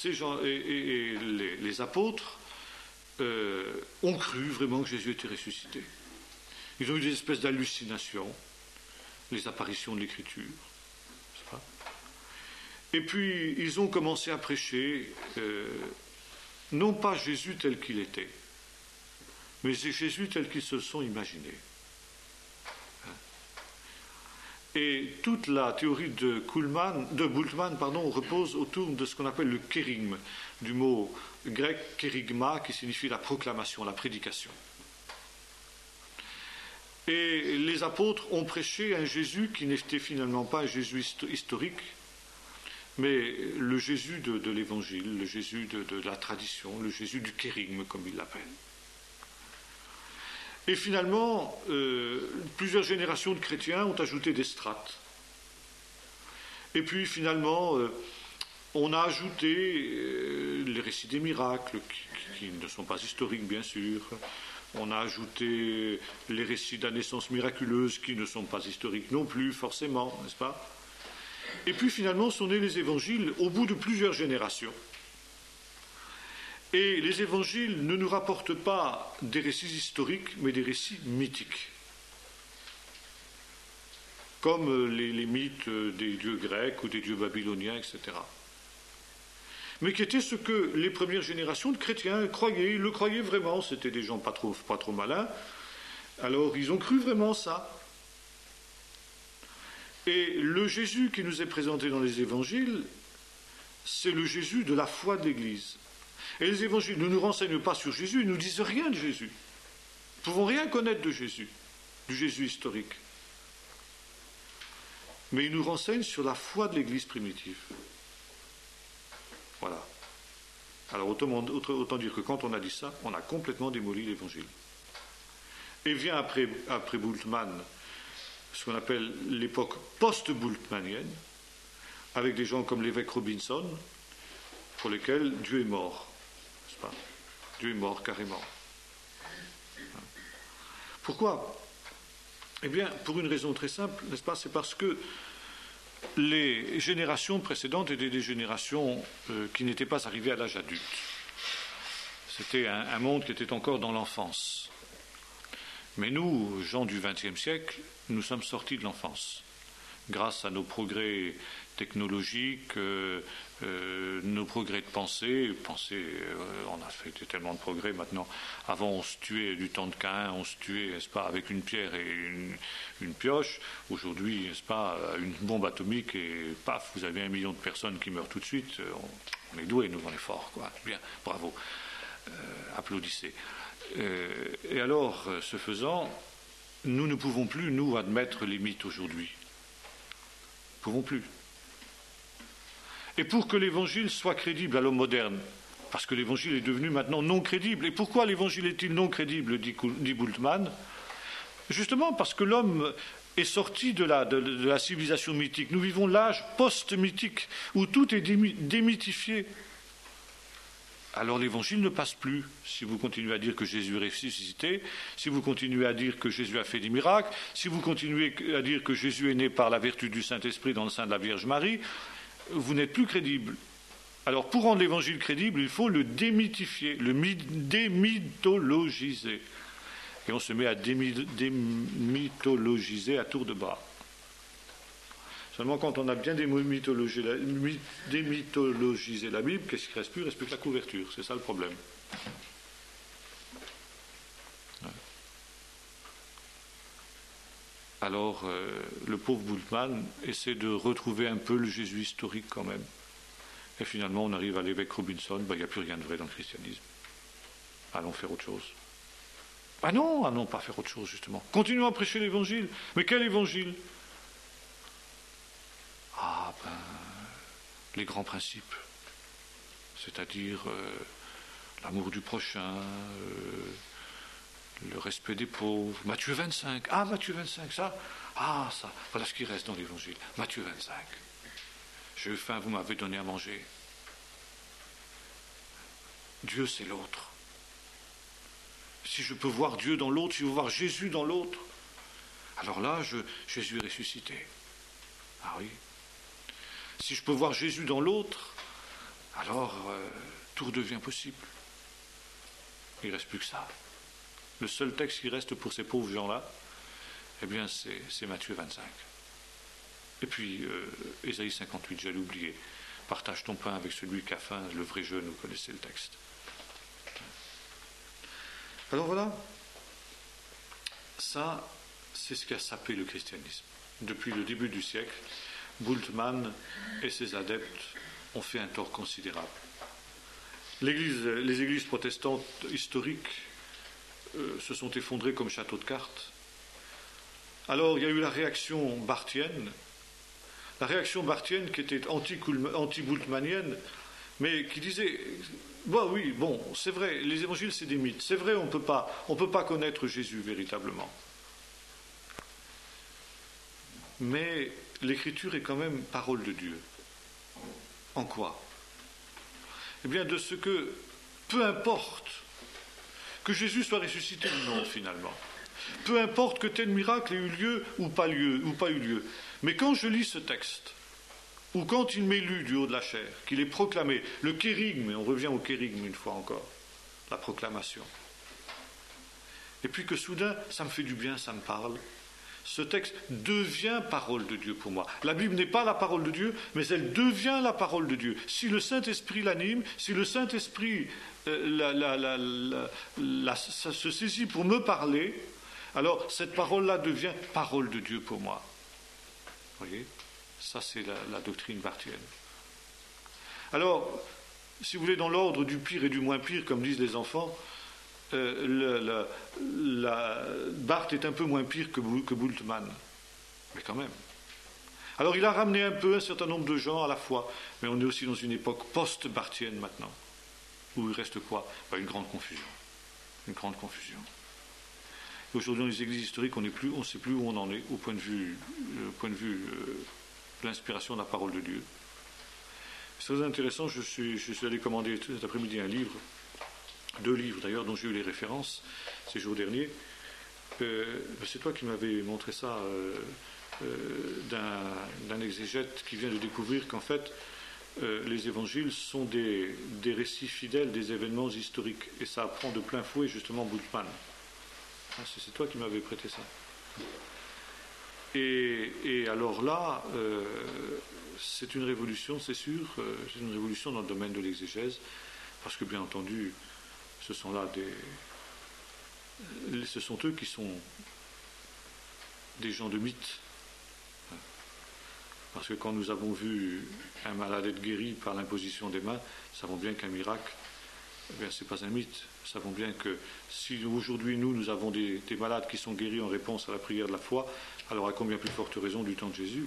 les apôtres ont cru vraiment que Jésus était ressuscité. Ils ont eu des espèces d'hallucinations, les apparitions de l'Écriture, n'est-ce pas ? Et puis ils ont commencé à prêcher non pas Jésus tel qu'il était, mais Jésus tel qu'ils se le sont imaginés. Et toute la théorie de Bultmann repose autour de ce qu'on appelle le kérygme, du mot grec kérygma, qui signifie la proclamation, la prédication. Et les apôtres ont prêché un Jésus qui n'était finalement pas un Jésus historique, mais le Jésus de l'Évangile, le Jésus de la tradition, le Jésus du kérygme, comme ils l'appellent. Et finalement, plusieurs générations de chrétiens ont ajouté des strates. Et puis finalement, on a ajouté les récits des miracles, qui ne sont pas historiques bien sûr. On a ajouté les récits de la naissance miraculeuse, qui ne sont pas historiques non plus, forcément, n'est-ce pas ? Et puis finalement, sont nés les évangiles au bout de plusieurs générations. Et les évangiles ne nous rapportent pas des récits historiques, mais des récits mythiques. Comme les mythes des dieux grecs ou des dieux babyloniens, etc. Mais qui était ce que les premières générations de chrétiens croyaient. Ils le croyaient vraiment, c'était des gens pas trop malins. Alors ils ont cru vraiment ça. Et le Jésus qui nous est présenté dans les évangiles, c'est le Jésus de la foi de l'Église. Et les évangiles ne nous renseignent pas sur Jésus, ils ne nous disent rien de Jésus. Nous ne pouvons rien connaître de Jésus, du Jésus historique. Mais ils nous renseignent sur la foi de l'Église primitive. Voilà. Alors autant dire que quand on a dit ça, on a complètement démoli l'Évangile. Et vient après Bultmann, ce qu'on appelle l'époque post-bultmannienne, avec des gens comme l'évêque Robinson, pour lesquels Dieu est mort. N'est-ce pas ? Dieu est mort carrément. Pourquoi ? Eh bien, pour une raison très simple, n'est-ce pas ? C'est parce que les générations précédentes étaient des générations qui n'étaient pas arrivées à l'âge adulte. C'était un monde qui était encore dans l'enfance. Mais nous, gens du XXe siècle, nous sommes sortis de l'enfance. Grâce à nos progrès technologiques, nos progrès de pensée, on a fait tellement de progrès maintenant. Avant, on se tuait du temps de Caïn, on se tuait, n'est-ce pas, avec une pierre et une pioche. Aujourd'hui, n'est-ce pas, une bombe atomique et paf, vous avez 1 million de personnes qui meurent tout de suite. On est doués, nous, on est forts, quoi. Bien, bravo. Applaudissez. Et alors, ce faisant, nous ne pouvons plus, nous, admettre les mythes aujourd'hui. Nous ne pouvons plus. Et pour que l'évangile soit crédible à l'homme moderne, parce que l'évangile est devenu maintenant non crédible. Et pourquoi l'évangile est-il non crédible, dit Bultmann ? Justement parce que l'homme est sorti de la civilisation mythique. Nous vivons l'âge post-mythique, où tout est démythifié. Alors l'évangile ne passe plus. Si vous continuez à dire que Jésus est ressuscité, si vous continuez à dire que Jésus a fait des miracles, si vous continuez à dire que Jésus est né par la vertu du Saint-Esprit dans le sein de la Vierge Marie, vous n'êtes plus crédible. Alors pour rendre l'évangile crédible, il faut le démythifier, le démythologiser. Et on se met à démythologiser à tour de bras. Seulement quand on a bien démythologisé la Bible, qu'est-ce qui reste plus? Il ne reste plus que la couverture. C'est ça le problème. Ouais. Alors, le pauvre Bultmann essaie de retrouver un peu le Jésus historique quand même. Et finalement, on arrive à l'évêque Robinson, il n'y a plus rien de vrai dans le christianisme. Allons faire autre chose. Ah non, pas faire autre chose, justement. Continuons à prêcher l'évangile. Mais quel évangile? Ah, les grands principes. C'est-à-dire l'amour du prochain, le respect des pauvres. Matthieu 25. Ah, Matthieu 25, ça. Ah, ça. Voilà ce qui reste dans l'évangile. Matthieu 25. J'ai eu faim, vous m'avez donné à manger. Dieu, c'est l'autre. Si je peux voir Dieu dans l'autre, si je veux voir Jésus dans l'autre, alors là, Jésus est ressuscité. Ah oui. Si je peux voir Jésus dans l'autre, alors tout redevient possible. Il ne reste plus que ça. Le seul texte qui reste pour ces pauvres gens-là, eh bien, c'est Matthieu 25. Et puis, Ésaïe 58, j'allais oublier. Partage ton pain avec celui qui a faim, le vrai jeûne, vous connaissez le texte. Alors voilà, ça, c'est ce qui a sapé le christianisme. Depuis le début du siècle, Bultmann et ses adeptes ont fait un tort considérable. Les églises protestantes historiques se sont effondrées comme châteaux de cartes. Alors, il y a eu la réaction barthienne qui était anti-bultmannienne, mais qui disait, c'est vrai, les évangiles c'est des mythes, c'est vrai, on ne peut pas connaître Jésus véritablement. Mais l'écriture est quand même parole de Dieu. En quoi? Eh bien de ce que, peu importe que Jésus soit ressuscité ou non finalement, peu importe que tel miracle ait eu lieu ou pas eu lieu, mais quand je lis ce texte, ou quand il m'est lu du haut de la chair, qu'il est proclamé, le kérigme, et on revient au kérigme une fois encore, la proclamation, et puis que soudain, ça me fait du bien, ça me parle, ce texte devient parole de Dieu pour moi. La Bible n'est pas la parole de Dieu, mais elle devient la parole de Dieu. Si le Saint-Esprit l'anime, si le Saint-Esprit se saisit pour me parler, alors cette parole-là devient parole de Dieu pour moi. Vous voyez ? Ça, c'est la doctrine barthienne. Alors, si vous voulez, dans l'ordre du pire et du moins pire, comme disent les enfants, Barth est un peu moins pire que Bultmann. Mais quand même. Alors, il a ramené un certain nombre de gens à la fois, mais on est aussi dans une époque post-barthienne maintenant, où il reste quoi? Une grande confusion. Une grande confusion. Aujourd'hui, dans les églises historiques, on ne sait plus où on en est au point de vue de l'inspiration de la parole de Dieu. C'est très intéressant, je suis allé commander cet après-midi un livre, 2 livres d'ailleurs, dont j'ai eu les références ces jours derniers. C'est toi qui m'avais montré ça d'un exégète qui vient de découvrir qu'en fait, les évangiles sont des récits fidèles des événements historiques. Et ça apprend de plein fouet justement Bultmann. C'est toi qui m'avais prêté ça. Et alors là, c'est une révolution, c'est sûr, c'est une révolution dans le domaine de l'exégèse, parce que bien entendu, ce sont eux qui sont des gens de mythe. Parce que quand nous avons vu un malade être guéri par l'imposition des mains, nous savons bien qu'un miracle, ce n'est pas un mythe. Nous savons bien que si aujourd'hui nous avons des malades qui sont guéris en réponse à la prière de la foi, alors à combien plus forte raison du temps de Jésus?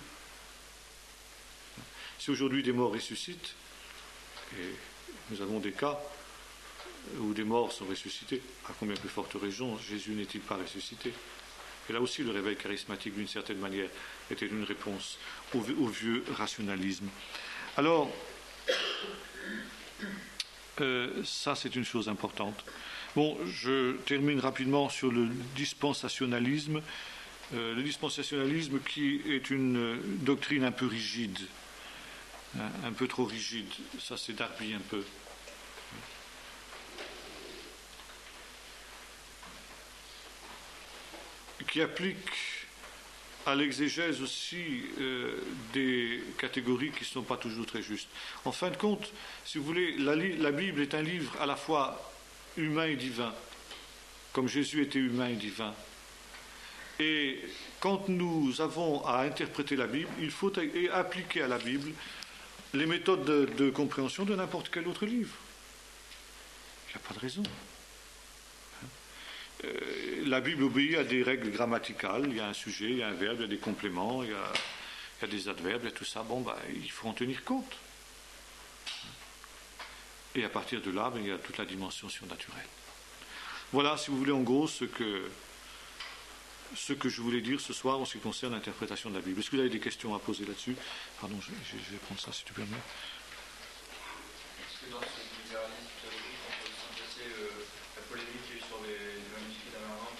Si aujourd'hui des morts ressuscitent, et nous avons des cas où des morts sont ressuscités, à combien plus forte raison Jésus n'est-il pas ressuscité? Et là aussi, le réveil charismatique, d'une certaine manière, était une réponse au vieux rationalisme. Alors, ça, c'est une chose importante. Bon, je termine rapidement sur le dispensationalisme. Le dispensationalisme qui est une doctrine un peu rigide, hein, un peu trop rigide. Ça, c'est Darby un peu. Qui applique à l'exégèse aussi des catégories qui ne sont pas toujours très justes. En fin de compte, si vous voulez, la Bible est un livre à la fois humain et divin, comme Jésus était humain et divin. Et quand nous avons à interpréter la Bible, il faut appliquer à la Bible les méthodes de compréhension de n'importe quel autre livre. Il n'y a pas de raison. La Bible obéit à des règles grammaticales. Il y a un sujet, il y a un verbe, il y a des compléments, il y a des adverbes, il y a tout ça. Bon, il faut en tenir compte. Et à partir de là, il y a toute la dimension surnaturelle. Voilà, si vous voulez, en gros, ce que je voulais dire ce soir en ce qui concerne l'interprétation de la Bible. Est-ce que vous avez des questions à poser là-dessus? Pardon, je vais prendre ça si tu permets. Est-ce que dans ce libéralisme théologique, on peut aussi passer la polémique qu'il y a eu sur les manuscrits d'Amarante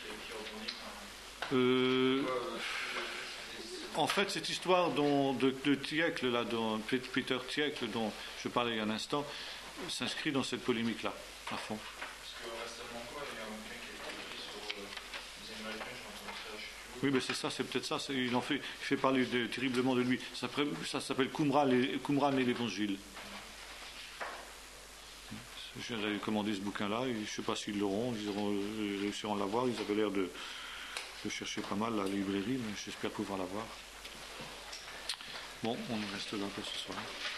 qui revendique En fait, cette histoire de Tiecle, là, dont Peter Tiecle, dont je parlais il y a un instant, s'inscrit dans cette polémique-là, à fond. Parce que récemment, il y a un bouquin qui a été écrit sur les Américains, je pense, oui, mais c'est ça, c'est peut-être ça. Il fait parler terriblement de lui. Ça s'appelle Qumran et l'Évangile. Je viens d'aller commander ce bouquin-là. Je ne sais pas s'ils l'auront. Ils réussiront à l'avoir. Ils avaient l'air de chercher pas mal la librairie, mais j'espère pouvoir l'avoir. Bon, on reste là pour ce soir.